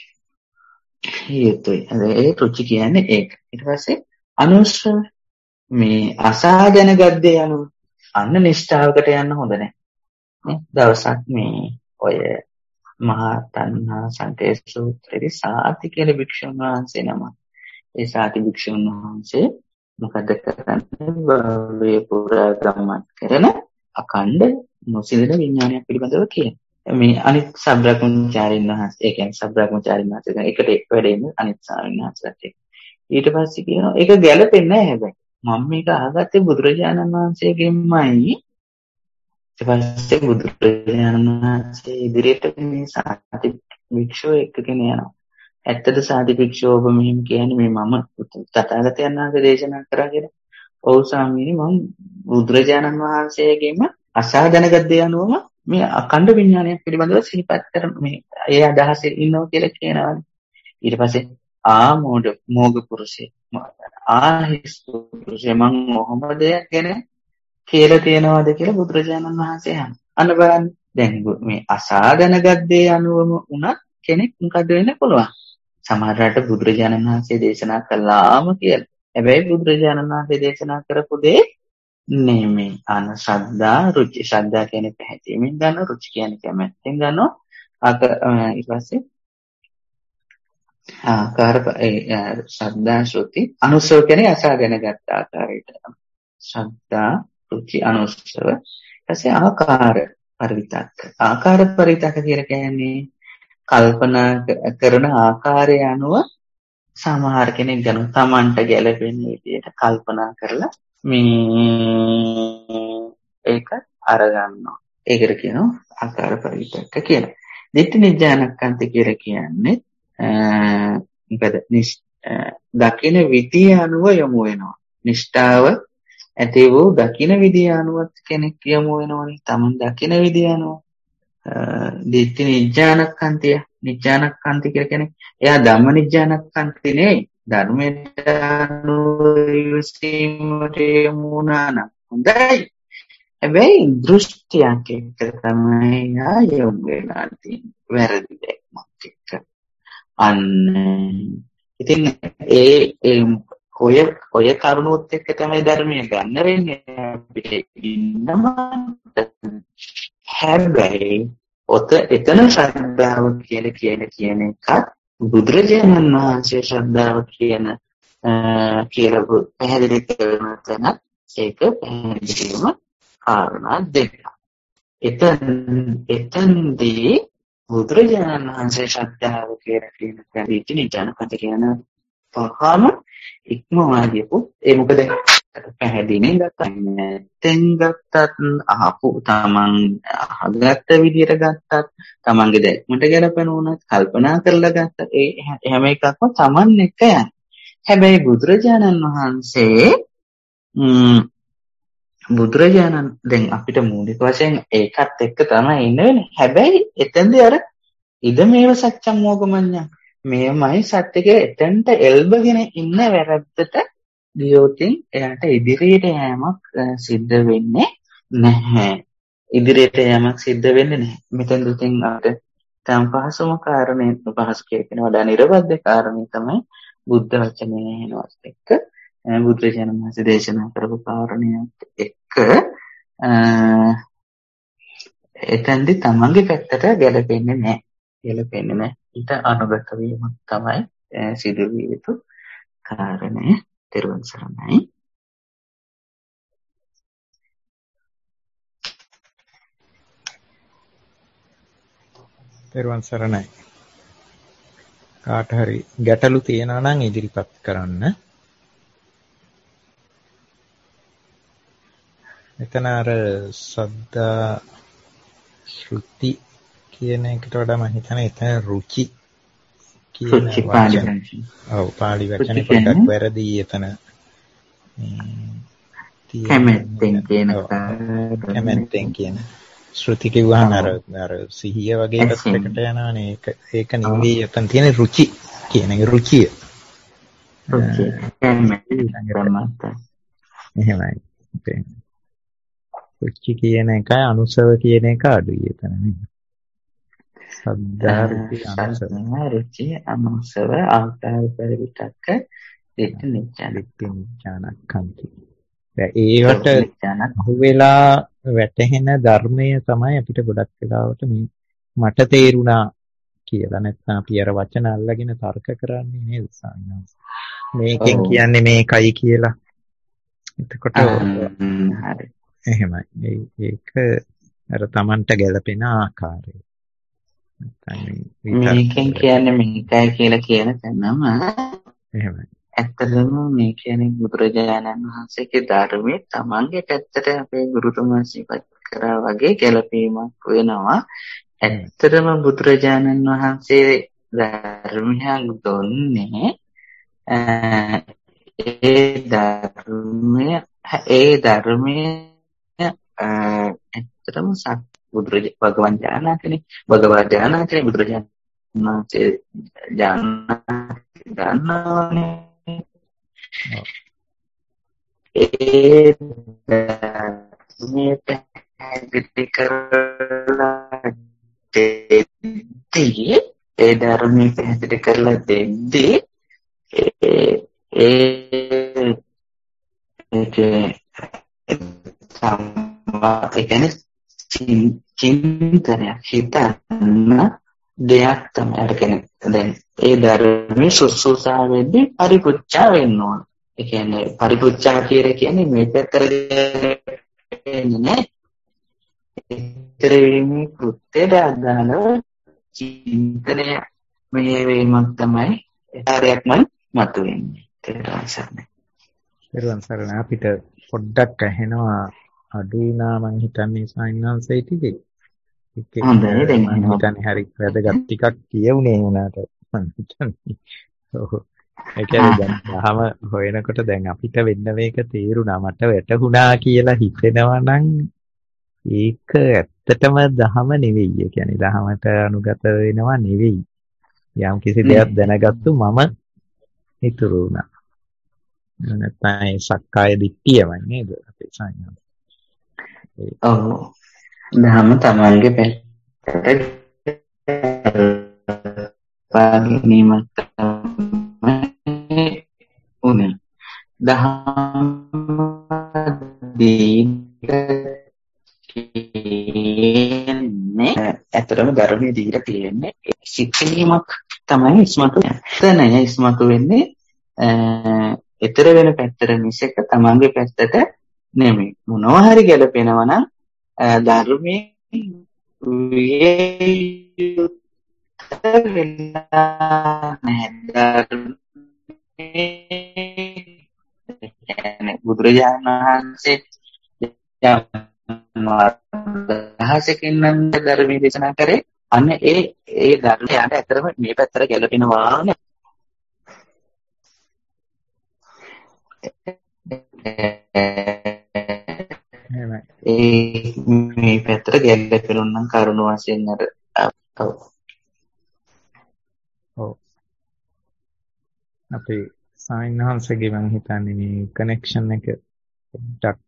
යුතුයි. ඒ රුචි කියන්නේ ඒක. ඊට පස්සේ අනුශ්‍රව මේ අසාගෙන ගද්දේ යනු අන්න නිෂ්ඨාවකට යන්න හොඳ නැහැ. දවසක් මේ ඔය මහා තණ්හා සංකේත සූත්‍රයේ සාති කියන භික්ෂුන් වහන්සේ නම. ඒ සාති භික්ෂුන් වහන්සේ මොකද කරන්නේ? භවයේ පුරා ගමන් කරන අඛණ්ඩ නොසිඳන විඥානයක් පිළිබඳව කියන. මේ අනිත් සබ්‍රක්‍මචාරින් වහන්සේ, ඒ කියන්නේ සබ්‍රක්‍මචාරින් වහන්සේ එකට වැඩෙන්න අනිත් ස්වාමීන් වහන්සේලාත් එක්ක. ඊට පස්සේ කියනවා ඒක ගැළපෙන්නේ නැහැ හැබැයි. මම මේක අහගත්තේ බුදුරජාණන් වහන්සේගෙන්මයි. ඊට පස්සේ බුදුරජාණන් වහන්සේ ඉදිරියට මේ සාති භික්ෂුව එක්කගෙන යනවා. ඇත්තද සාති භික්ෂුව ඔබ මෙහෙම කියන්නේ මේ මම තථාගතයන් වහන්සේ දේශනා කරා කියලා? ඔව් ස්වාමීනි මම බුදුරජාණන් වහන්සේගෙම අසා දැනගත් දේ අනුවම මේ අඛණ්ඩ විඥානයක් පිළිබඳව සිහිපත් කරන මේ ඒ අදහසේ ඉන්නවා කියලා කියනවානේ. ඊට පස්සේ මෝග පුරුෂය හිස් පුරුෂය මම මොහොම දෙයක් ගැන කියලා තියනවාද කියලා බුදුරජාණන් වහන්සේ අහනවා. අන්න බලන්න දැන් මේ අසා දැනගත් දේ අනුවම උනත් කෙනෙක් මොකද වෙන්න පුළුවන්. සමහරවිට බුදුරජාණන් වහන්සේ දේශනා කළාම කියලා. හැබැයි බුදුරජාණන් වහන්සේ දේශනා කරපු දේ නෙමෙයි. ශ්‍රද්ධා රුචි. ශ්‍රද්ධා කියන්නේ පැහැදීමෙන් ගන්නවා. රුචි කියන්නේ කැමැත්තෙන් ගන්නවා. ඊට පස්සේ ශ්‍රද්ධා ශ්‍රුති අනුසව කියන්නේ අසාගෙන ගත්ත ආකාරයට. ශ්‍රද්ධා රුචි අනුසව. ඊපස්සේ ආකාර පරිවිතක්ක. ආකාර පරිවිතක්ක කියලා කියන්නේ කල්පනා කරන ආකාරය අනුව සමහර කෙනෙක් ගන්න තමන්ට ගැළපෙන විදිහට කල්පනා කරලා ඒක අරගන්නවා. ඒකට කියනවා ආකාර පරිවිතක්ක කියලා. දිට්ඨි නිජ්ජානක්ඛන්ති කියලා කියන්නේ මොකද දකින විදිය අනුව යොමු වෙනවා. නිෂ්ඨාව ඇති වූ දකින විදිය අනුව කෙනෙක් යොමු වෙනවනේ. තමන් දකින විදිය අනුව දිට්ඨි නිජ්ජානක්ඛන්තිය. නිජ්ජානක්ඛන්ති කියලා කියන්නේ එයා ධම්ම නිජ්ජානක්ඛන්ති නෙවෙයි. ධර්මයට අනුව ඉවසීමට යොමු වුණා නම් හොඳයි. හැබැයි දෘෂ්ටියක් එක්ක තමයි එයා යොමු වෙලා තියෙන්නේ. වැරදි දෙයක් එක්ක. අන්න ඉතින් ඔය කරුණොත් එක්ක තමයි ධර්මය ගන්න වෙන්නේ අපිට ඉන්නවා. හැබැයි එතන ශ්‍රද්ධාව කියන එකත් බුදුරජාණන් වහන්සේ ශ්‍රද්ධාව කියලා පැහැදිලි කරන තැන ඒක පැහැදිලිවම කාරණා දෙක. එතනදී බුදුරජාණන් වහන්සේ ශ්‍රද්ධාව කියලා කියන කැදීටි නිජානකට කියන පහම ඉක්මවා ගියපු ඒ මොකද පැහැදිලිනේ ගත්තෙන් ගත්තත් අහපු තමන් අහගත්ත විදියට ගත්තත් තමන්ගේ දැක්මට ගැලපෙන උනත් කල්පනා කරලා ගත්තත් ඒ හැම එකක්ම තමන් එක යන. හැබැයි බුදුරජාණන් වහන්සේ බුදුරජාණන් දැන් අපිට මූලික වශයෙන් ඒකත් එක්ක තමයි ඉන්නේ. හැබැයි එතෙන්දී අර ඉදමේව සත්‍යම් මොගමඤ්ඤං මේමයි සත්‍යක එතෙන්ට එල්බගෙන ඉන්න වැරද්දට ගියොතින් එයාට ඉදිරියට යෑමක් සිද්ධ වෙන්නේ නැහැ. ඉදිරියට යෑමක් සිද්ධ වෙන්නේ නැහැ. මෙතෙන්දී තින් අපිට තම පහසුම කාරණේ පහසු කියන වඩා නිර්වද්‍ය කාරණේ තමයි බුද්ධ වචනේ එනවත් එක්ක බුදුරජාණන් වහන්සේ දේශනා කරපු කාරණේත් එක්ක එතෙන්දී තමන්ගේ පැත්තට ගැලපෙන්නේ නැහැ. ගැලපෙන්නේ නැහැ. ඊට අනුගත වීමක් තමයි සිදු විය යුතු කාරණය. තෙරුවන් සරණයි. තෙරුවන් සරණයි. කාට හරි ගැටලු තියෙනවා නම් ඉදිරිපත් කරන්න. එතන අර සද්දා ශ්‍රුති කියන එකට වඩා මම හිතන්නේ එතන රුචි කියන වචන. ඔව් පාලි වචනේ පොඩ්ඩක් වැරදි එතන. කැමැත්තෙන් කියන ශ්‍රුති කිව්වහම අර සිහිය වගේ පැත්තකට යනවානේ. ඒක නෙවෙයි එතන තියෙන රුචි කියන එක රුචිය. එහෙමයි. රුචි කියන එකයි අනුසව කියන එක අඩුයි එතන නේ. සද්දා රුචි අනුසව. රුචි අනුසව ආකාර පරිවිතක්ක දෙට නිච්ඡානක්ඛන්ති. ඒවට අහුවෙලා වැටහෙන ධර්මය තමයි අපිට ගොඩක් වෙලාවට මේ මට තේරුණා කියලා. නැත්නම් අපි අර වචන අල්ලගෙන තර්ක කරන්නේ නේද සාමාන්‍යයෙන්. මේකෙන් කියන්නේ මේකයි කියලා. එතකොට හරි. එහෙමයි. ඒක අර Tamanට ගැලපෙන ආකාරය. මේකෙන් කියන්නේ මේකයි කියලා කියන තැනම එහෙමයි. ඇත්තටම මේ කියන්නේ බුදුරජාණන් වහන්සේගේ ධර්මයේ Tamanගේ පැත්තට අපේ ගුරුතුමා සිපත් කරා වගේ ගැලපීමක් වෙනවා. ඇත්තටම බුදුරජාණන් වහන්සේ ධර්මයක් දුන්නේ ඒ ධර්මයේ ඇත්තටම භගවන් ඥානකනේ බුදුරජාණන් වහන්සේ දන්නවනේ. ඒ ධර්මයේ පැහැදිලි කරලා දෙද්දී චින්තනයක් හිතන්න දෙයක් තමයි අරගෙන දැන් ඒ ධර්මයේ සුසුසා වෙද්දී පරිපුච්ඡා වෙන්න ඕන. ඒ කියන්නේ පරිපුච්ඡා කියන්නේ මේ පැත්තට දෙන්නේ නැහැ. ඒතරේ කෘත්‍යයට අදාළව චින්තනය මේ වීමක් තමයි කාර්යයක්ම මතුවෙන්නේ. තෙරුවන් සරණයි. අපිට පොඩ්ඩක් ඇහෙනවා අඩු වුණා මං හිතන්නේ සයින්නාන්සේ ටිකේ. හොඳයි දැන් මං හිතන්නේ හරි වැදගත් ටිකක් කියුනේ උනාට මං හිතන්නේ. ඔව්. ඒ කියන්නේ දැන් දහම හොයනකොට දැන් අපිට වෙන්න මේක තේරුණා මට වැටහුණා කියලා හිතෙනවා නම් ඒක ඇත්තටම දහම නෙවෙයි. ඒ කියන්නේ දහමට අනුගත වෙනවා නෙවෙයි. යම් කිසි දෙයක් දැනගත්තු මම ඉතුරු වුණා. නැත්නම් සක්කාය දිට්ඨියමයි නේද අපේ සංඥා. ඔව්. දහම තමන්ගේ පැත්තට පාගීමක් තමයි උනේ. දහම කියන්නේ ඇත්තටම ධර්මයේ දීලා තියෙන්නේ ශික්ෂණීමක් තමයි ඉස්මතු වෙන්නේ. එතනයි ඉස්මතු වෙන්නේ ඊතර වෙන පැත්තට මිසක තමන්ගේ පැත්තට නෙමෙයි. මොනවා හරි ගැලපෙනවා නම් ධර්මයේ බුදුරජාණන් වහන්සේ දහසකින් නම් ධර්මයේ දේශනා කරේ අන්න ඒ ධර්මයට ඇත්තටම මේ පැත්තට ගැලපෙනවා නේ. එහෙමයි. මේ පැත්තට ගැලපෙනුම් නම් කරුණ වශයෙන් අර ඔව්. අපේ සායනහන්සගේ මම හිතන්නේ මේ කනෙක්ෂන් එක පොඩ්ඩක්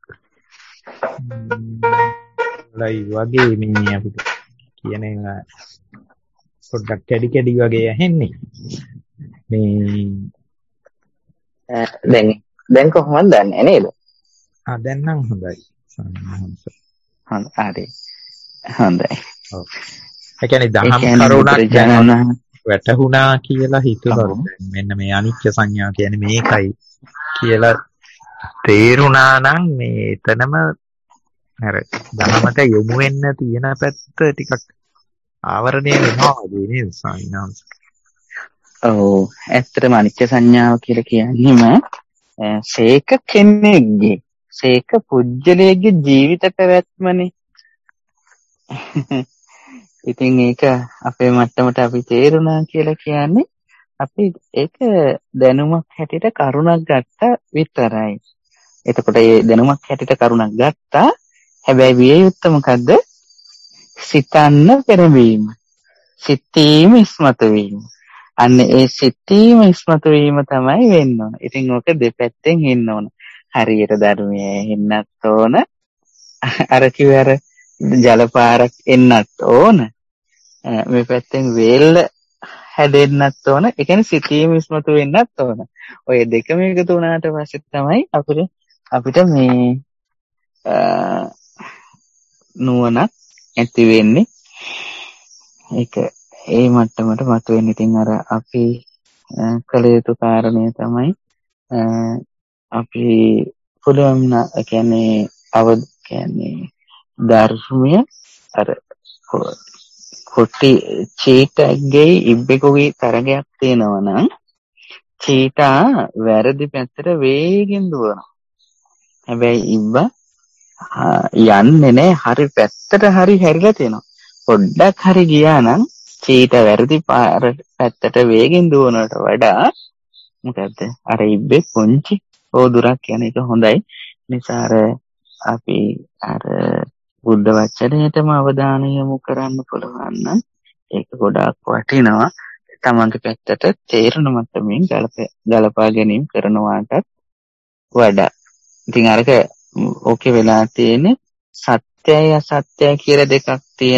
ලයි වගේ මේ අපිට කියන එක පොඩ්ඩක් කැඩි කැඩි වගේ ඇහෙන්නේ. මේ දැන් කොහොමද දන්නේ නේද? දැන් නම් හොඳයි. සායනහන්ස. හරි. හොඳයි. ඔව්. ඒ කියන්නේ දහම් කරුණක් දැන් වැටහුණා කියලා හිතුවොත් මෙන්න මේ අනිත්‍ය සංඥා කියන්නේ මේකයි කියලා තේරුණා නම් මේ එතනම අර දහමට යොමු වෙන්න තියෙන පැත්ත ටිකක් ආවරණය වෙනවා වගේ නේද සායනහන්ස? ඔව් ඇත්තටම අනිත්‍ය සංඥාව කියලා කියන්නේම සේක කෙනෙක්ගේ සේක පුජ්‍යලයේ ජීවිත පැවැත්මනේ. ඉතින් ඒක අපේ මට්ටමට අපි තේරුණා කියලා කියන්නේ අපි ඒක දැනුමක් හැටියට කරුණක් ගත්තා විතරයි. එතකොට මේ දැනුමක් හැටියට කරුණක් ගත්තා. හැබැයි විය යුත්තේ මොකද්ද? සිතන්න පෙරවීම. සිතීම ඉස්මතු වීම. අන්න ඒ සිතීම ඉස්මතු වීම තමයි වෙන්න ඕන. ඉතින් ඔක දෙපැත්තෙන් ඉන්න ඕන. හරියට ධර්මයේ එන්නත් ඕන. අර කිව්වර ජලපාරක් එන්නත් ඕන. මේ පැත්තෙන් වේල්ල හැදෙන්නත් ඕන. ඒ කියන්නේ සිතීම ඉස්මතු වෙන්නත් ඕන. ඔය දෙකම එකතු වුණාට පස්සේ තමයි අපිට මේ නුවණක් ඇති වෙන්නේ. ඒක ඒ මට්ටමට මතුවෙන්නේ. ඉතින් අර අපි කළ යුතු කාරණය තමයි අපි පුළුවන් කියන්නේ ධර්මය අර කොටි චීටගේ ඉබ්බෙකුගේ තරගයක් තියෙනවා නම් චීටා වැරදි පැත්තට වේගෙන් දුවනවා. හැබැයි ඉබ්බා යන්නේ නැහැ, හරි පැත්තට හරි හැරිලා තියෙනවා. පොඩ්ඩක් හරි ගියා නම් චීටා වැරදි පැත්තට වේගෙන් දුවනට වඩා මොකද්ද අර ඉබ්බේ පුංචි ඕදුරක් යන එක හොඳයි. නිසා අපි බුද්ධ වචනයටම අවධානය යොමු කරන්න පුළුවන් නම් ඒක ගොඩාක් වටිනවා. තමන්ගේ පැත්තට තේරෙන මට්ටමින් ගලපා ගැනීම කරනවාටත් වඩා. ඉතින් ඕකේ වෙලා තියෙන්නේ සත්‍යයි අසත්‍යයි කියලා දෙකක්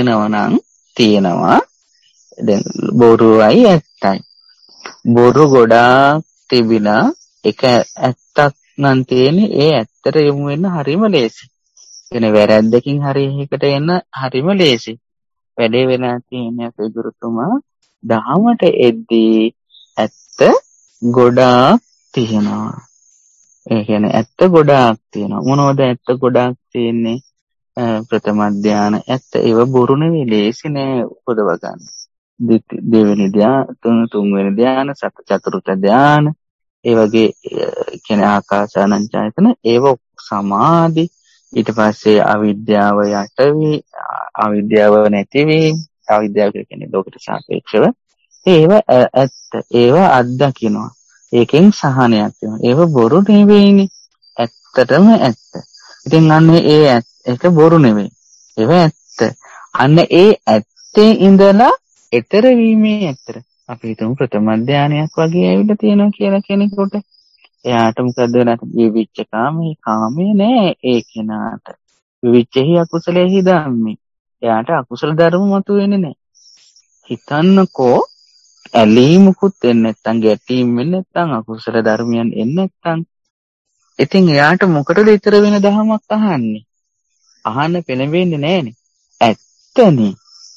තියෙනවා. දැන් බොරුවයි ඇත්තයි. බොරු ගොඩාක් තිබිලා එක ඇත්තක් නම් තියෙන්නේ. ඒ ඇත්තට යොමු වෙන්න හරිම ලේසි. එන වැරද්දකින් හරි එකකට එන්න හරිම ලේසි. වැඩේ වෙලා තියෙන්නේ අපේ ගුරුතුමා දහමට එද්දී ඇත්ත ගොඩාක් තියෙනවා. ඒ කියන්නේ ඇත්ත ගොඩාක් තියෙනවා. මොනවද ඇත්ත ගොඩාක් තියෙන්නේ? ප්‍රථම ධානය ඇත්ත ඒව බොරු නෙවෙයි, ලේසි නෑ උපදව ගන්න. දෙවෙනි ධානය, තුන්වෙනි ධානය, චතුර්ථ ධානය, ඒ වගේ කියන්නේ ආකාසානංචයතන ඒව සමාධි. ඊට පස්සේ අවිද්‍යාව යටවි, අවිද්‍යාව නැතිවීම. අවිද්‍යාව කියන්නේ ලෝකයට සාපේක්ෂව ඒව ඇත්ත, ඒව අත්දකින්නවා. ඒකෙන් සහනයක් වෙනවා. ඒව බොරු නෙවෙයිනේ, ඇත්තටම ඇත්ත. ඉතින් අන්න ඒක බොරු නෙවෙයි, ඒව ඇත්ත. අන්න ඒ ඇත්තේ ඉඳලා ඊතර වීමේ ඇත්තට අපි හිතමු ප්‍රථම ධානයක් වගේ ඇවිල්ලා තියෙනවා කියලා කෙනෙකුට. එයාට මොකද විවිච්ච කාමේ නෑ ඒ කෙනාට. විවිච්චෙහි අකුසලෙහි ධම්මේ. එයාට අකුසල ධර්ම මතුවෙන්නේ නෑ. හිතන්නකෝ ඇලීමකුත් එන්නේ නැත්නම්, ගැටීම් වෙන්නේ නැත්නම්, අකුසල ධර්මයන් එන්නේ නැත්නම්. ඉතින් එයාට මොකටද ඊතර වෙන දහමක් අහන්නේ? අහන්න පෙළඹෙන්නේ නෑනේ. ඇත්තනේ.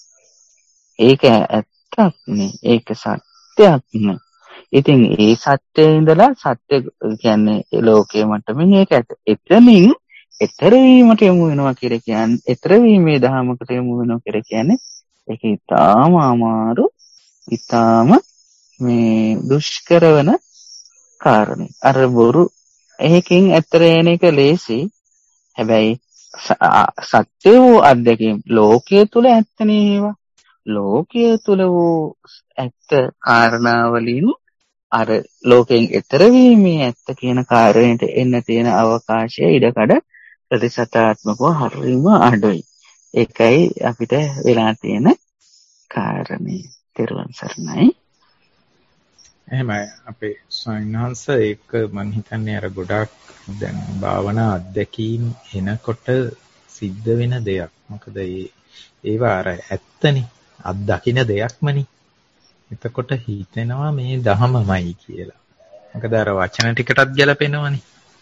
ඒක ඇත්තක්නේ. ඒක සත්‍යක්නේ. ඉතින් ඒ සත්‍යයේ ඉඳලා සත්‍ය කියන්නේ ලෝකයේ මට්ටමින් ඒක ඇත්ත. එතනින් ඊතර වීමට යමු වෙනවා කියලා කියන්නේ, ඊතර වීමේ දහමකට යමු වෙනවා කියලා කියන්නේ ඒක ඊටාම අමාරු, ඊටාම මේ දුෂ්කර වෙන කාරණේ. අර බොරු එහෙකින් ඊතර එන එක ලේසි. හැබැයි සත්‍ය වූ අධ්‍යක්ීම් ලෝකයේ තුල ඇත්තනේ ඒවා. ලෝකයේ තුල වූ ඇත්ත කාරණාවලින් අර ලෝකයෙන් එතර වීමේ ඇත්ත කියන කාරණයට එන්න තියෙන අවකාශය ඉඩකඩ ප්‍රතිශතාත්මකව හරිම අඩුයි. ඒකයි අපිට වෙලා තියෙන කාරණේ. තෙරුවන් සරණයි. එහෙමයි අපේ සයන්හන්ස ඒක මම හිතන්නේ අර ගොඩාක් දැන් භාවනා අත්දැකීම් එනකොට සිද්ධ වෙන දෙයක්. මොකද ඒවා අර ඇත්තනේ අත්දකින්න දෙයක්මනේ. එතකොට හිතෙනවා මේ ධහමමයි කියලා. මොකද අර වචන ටිකටත් ගැලපෙනවනේ.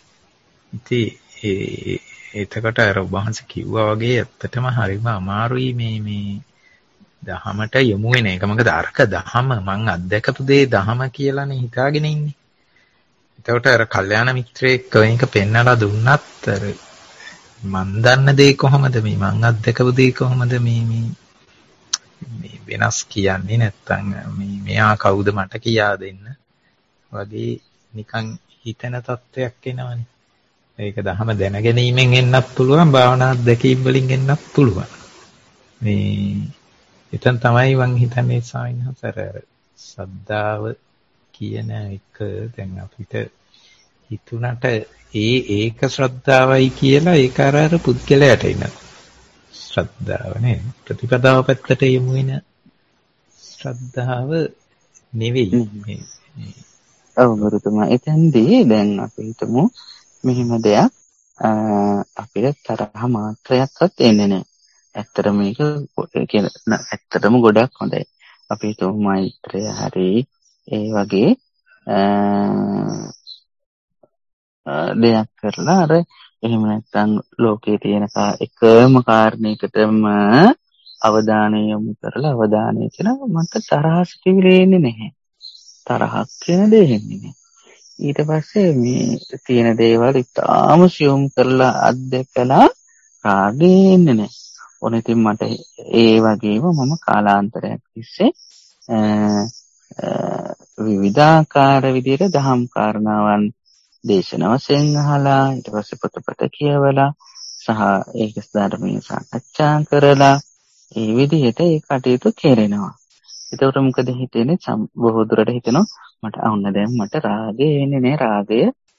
ඉතින් එතකොට අර වහන්සේ කිව්වා වගේ ඇත්තටම හරිම අමාරුයි මේ දහමට යොමු වෙන එක. මොකද අරක දහම මං අත්දැකපු දේ දහම කියලානේ හිතාගෙන ඉන්නේ. එතකොට අර කල්යාණ මිත්‍රයෙක් මේක පෙන්නලා දුන්නත් අර මන් දන්න දේ කොහොමද මේ මං අත්දැකපු දේ කොහොමද මේ වෙනස් කියන්නේ නැත්තම් මෙයා කවුද මට කියා දෙන්න වගේ නිකන් හිතන තත්වයක් එනවනේ. ඒක දහම දැන ගැනීමෙන් එන්නත් පුළුවන්, භාවනා අත්දැකීම් වලින් එන්නත් පුළුවන්. එතන තමයි මං හිතන්නේ සාමිනහතර ශ්‍රද්ධාව කියන එක දැන් අපිට හිතුණට ඒක ශ්‍රද්ධාවයි කියලා ඒක අර පුද්ගලයාට එන ශ්‍රද්ධාව නේ. ප්‍රතිපදාව පැත්තට යමු වෙන ශ්‍රද්ධාව නෙවෙයි මේ. ඔව් ගුරුතුමා. එතෙන්දී දැන් අපි හිතමු මෙහිම දෙයක් අපිට තරහ මාත්‍රයක්වත් එන්නේ නැහැ. ඇත්තටම මේක ඇත්තටම ගොඩක් හොඳයි. අපි හිතමු මෛත්‍රය හරි ඒ වගේ දෙයක් කරලා අර එහෙම නැත්නම් ලෝකයේ තියෙන එකම කාරණයකටම අවධානය යොමු කරලා අවධානය කියලා මට තරහ සිටිවිලි එන්නේ නැහැ. තරහක් කියන දේ එන්නේ නැහැ. ඊට පස්සේ මේ තියෙන දේවල් ඉතාම සියුම් කරලා අත්දැකලා රාගය එන්නේ නැහැ. ඔන්න ඉතින් මට ඒ වගේම මම කාලාන්තරයක් තිස්සේ විවිධාකාර විදිහට දහම් කාරණාවන් දේශනා වශයෙන් අහලා ඊට පස්සේ පොතපත කියවලා සහ ඒක ධර්මයේ සාකච්ඡා කරලා ඒ විදිහට ඒ කටයුතු කෙරෙනවා. ඒකට මොකද හිතෙන්නේ? බොහෝ දුරට හිතෙනවා මට දැන් මට රාගය එන්නේ නැහැ. රාගය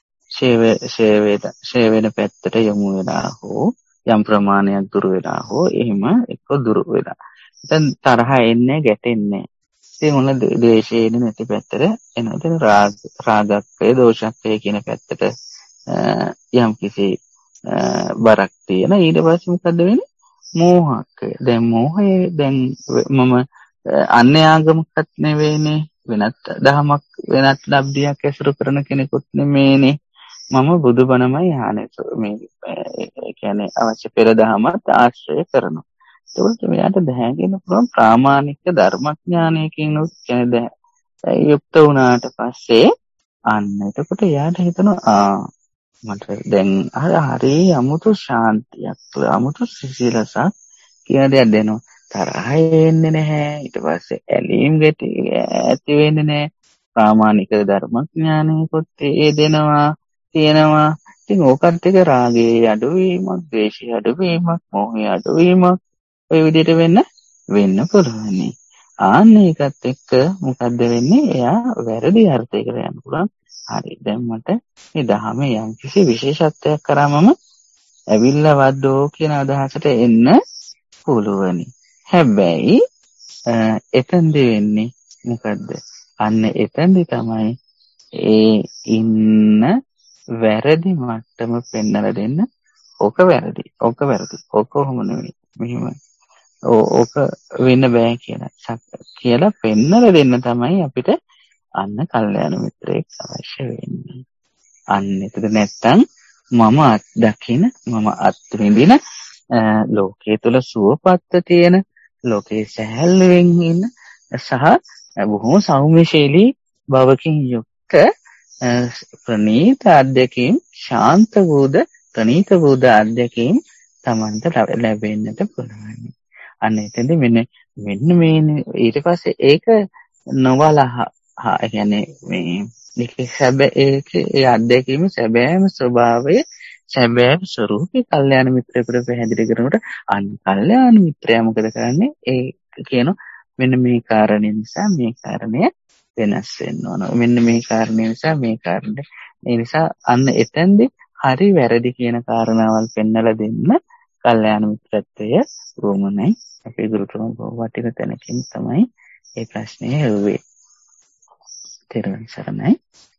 ෂේ වෙන පැත්තට යොමු වෙලා හෝ යම් ප්‍රමාණයක් දුර වෙලා හෝ එහෙම එක්ක දුර වෙලා. දැන් තරහ එන්නේ ගැටෙන්නේ. ඉතින් මොන ද්වේෂය එන්නේ නැති පැත්තට එනවා. ඉතින් රාගක්කය දෝෂක්කය කියන පැත්තට යම් කිසි බරක් තියෙන. ඊට පස්සේ මොකද වෙන්නේ? මෝහක්කය. දැන් මෝහය දැන් මම අන්‍ය ආගමකට නෙවෙයිනේ, වෙනත් දහමක් වෙනත් ලබ්ධියක් ඇසුරු කරන කෙනෙකුත් නෙමෙයිනේ. මම බුදුබණමයි ආනේ මේ කියන්නේ අවශ්‍ය පෙර දහමත් ආශ්‍රය කරනවා. ඒකට මෙයාට දැහැගෙන පුළුවන් ප්‍රාමාණික ධර්මඥානයකින් කියන්නේ යුක්ත වුණාට පස්සේ අන්න එතකොට එයාට හිතනවා මට දැන් හරි අමුතු ශාන්තියක්, අමුතු සිසිලසක් කියන දෙයක් දෙනවා. තරහ එන්නේ නැහැ. ඊට පස්සේ ඇලීම් ගැටි ඇති වෙන්නේ නැහැ. ප්‍රාමාණික ධර්මඥානයකොත් ඒ දෙනවා තියෙනවා. ඉතින් ඕකත් එක රාගයේ අඩුවීමක්, ද්වේෂයේ අඩුවීමක්, මෝහයේ අඩුවීමක් ඔය විදිහට වෙන්න පුළුවන්. ආන්න ඒකත් එක්ක මොකද්ද වෙන්නේ? එයා වැරදි අර්ථයකට යන්න පුළුවන්. හරි දැන් මට මේ දහමේ යම් කිසි විශේෂත්වයක් කරාමම ඇවිල්ලා වද්දෝ කියන අදහසට එන්න පුළුවනි. හැබැයි එතෙන්දි වෙන්නේ මොකද්ද? අන්න එතෙන්දි තමයි ඒ ඉන්න වැරදි මට්ටම පෙන්නලා දෙන්න. ඕක වැරදි. ඕක කොහොම නෙවෙයි. මෙහෙම. ඕක වෙන්න බෑ කියලා පෙන්නලා දෙන්න තමයි අපිට අන්න කල්යාණ මිත්‍රයෙක් අවශ්‍ය වෙන්නේ. අන්න එතද නැත්තම් මම අත්දකින මම අත්විඳින ලෝකයේ තුල සුවපත්ත තියෙන ලෝකයේ සැහැල්ලුවෙන් ඉන්න සහ බොහොම සෞම්‍යශීලී භවකින් යුක්ත ප්‍රණීත අධ්‍යක්ීම් ශාන්ත වූද ප්‍රණීත වූද අධ්‍යක්ීම් තමන්ට ලැබෙන්නට පුළුවන්. අන්න එතෙන්ද මෙන්න මේ ඊට පස්සේ ඒක නොවලහ කියන්නේ මේක ඒ අධ්‍යක්ීම සැබෑම ස්වභාවය සැබෑම ස්වરૂපේ කල්යාණ මිත්‍රයෙකුට පැහැදිලි කරනකොට අන්න කල්යාණ මිත්‍රයා මොකද කරන්නේ? ඒ කියන මෙන්න මේ කාරණේ නිසා මේ කාරණය වෙනස් වෙන්න ඕන. මෙන්න මේ කාරණේ නිසා මේ කාරණේ. ඒ නිසා අන්න එතෙන්දී හරි වැරදි කියන කාරණාවල් පෙන්නලා දෙන්න කල්යාණ මිත්‍රත්වය වුමනයි. අපේ ගුරුතුමෝ බොහෝ වටින තැනකින් තමයි මේ ප්‍රශ්නේ හෙව්වේ. තෙරුවන් සරණයි.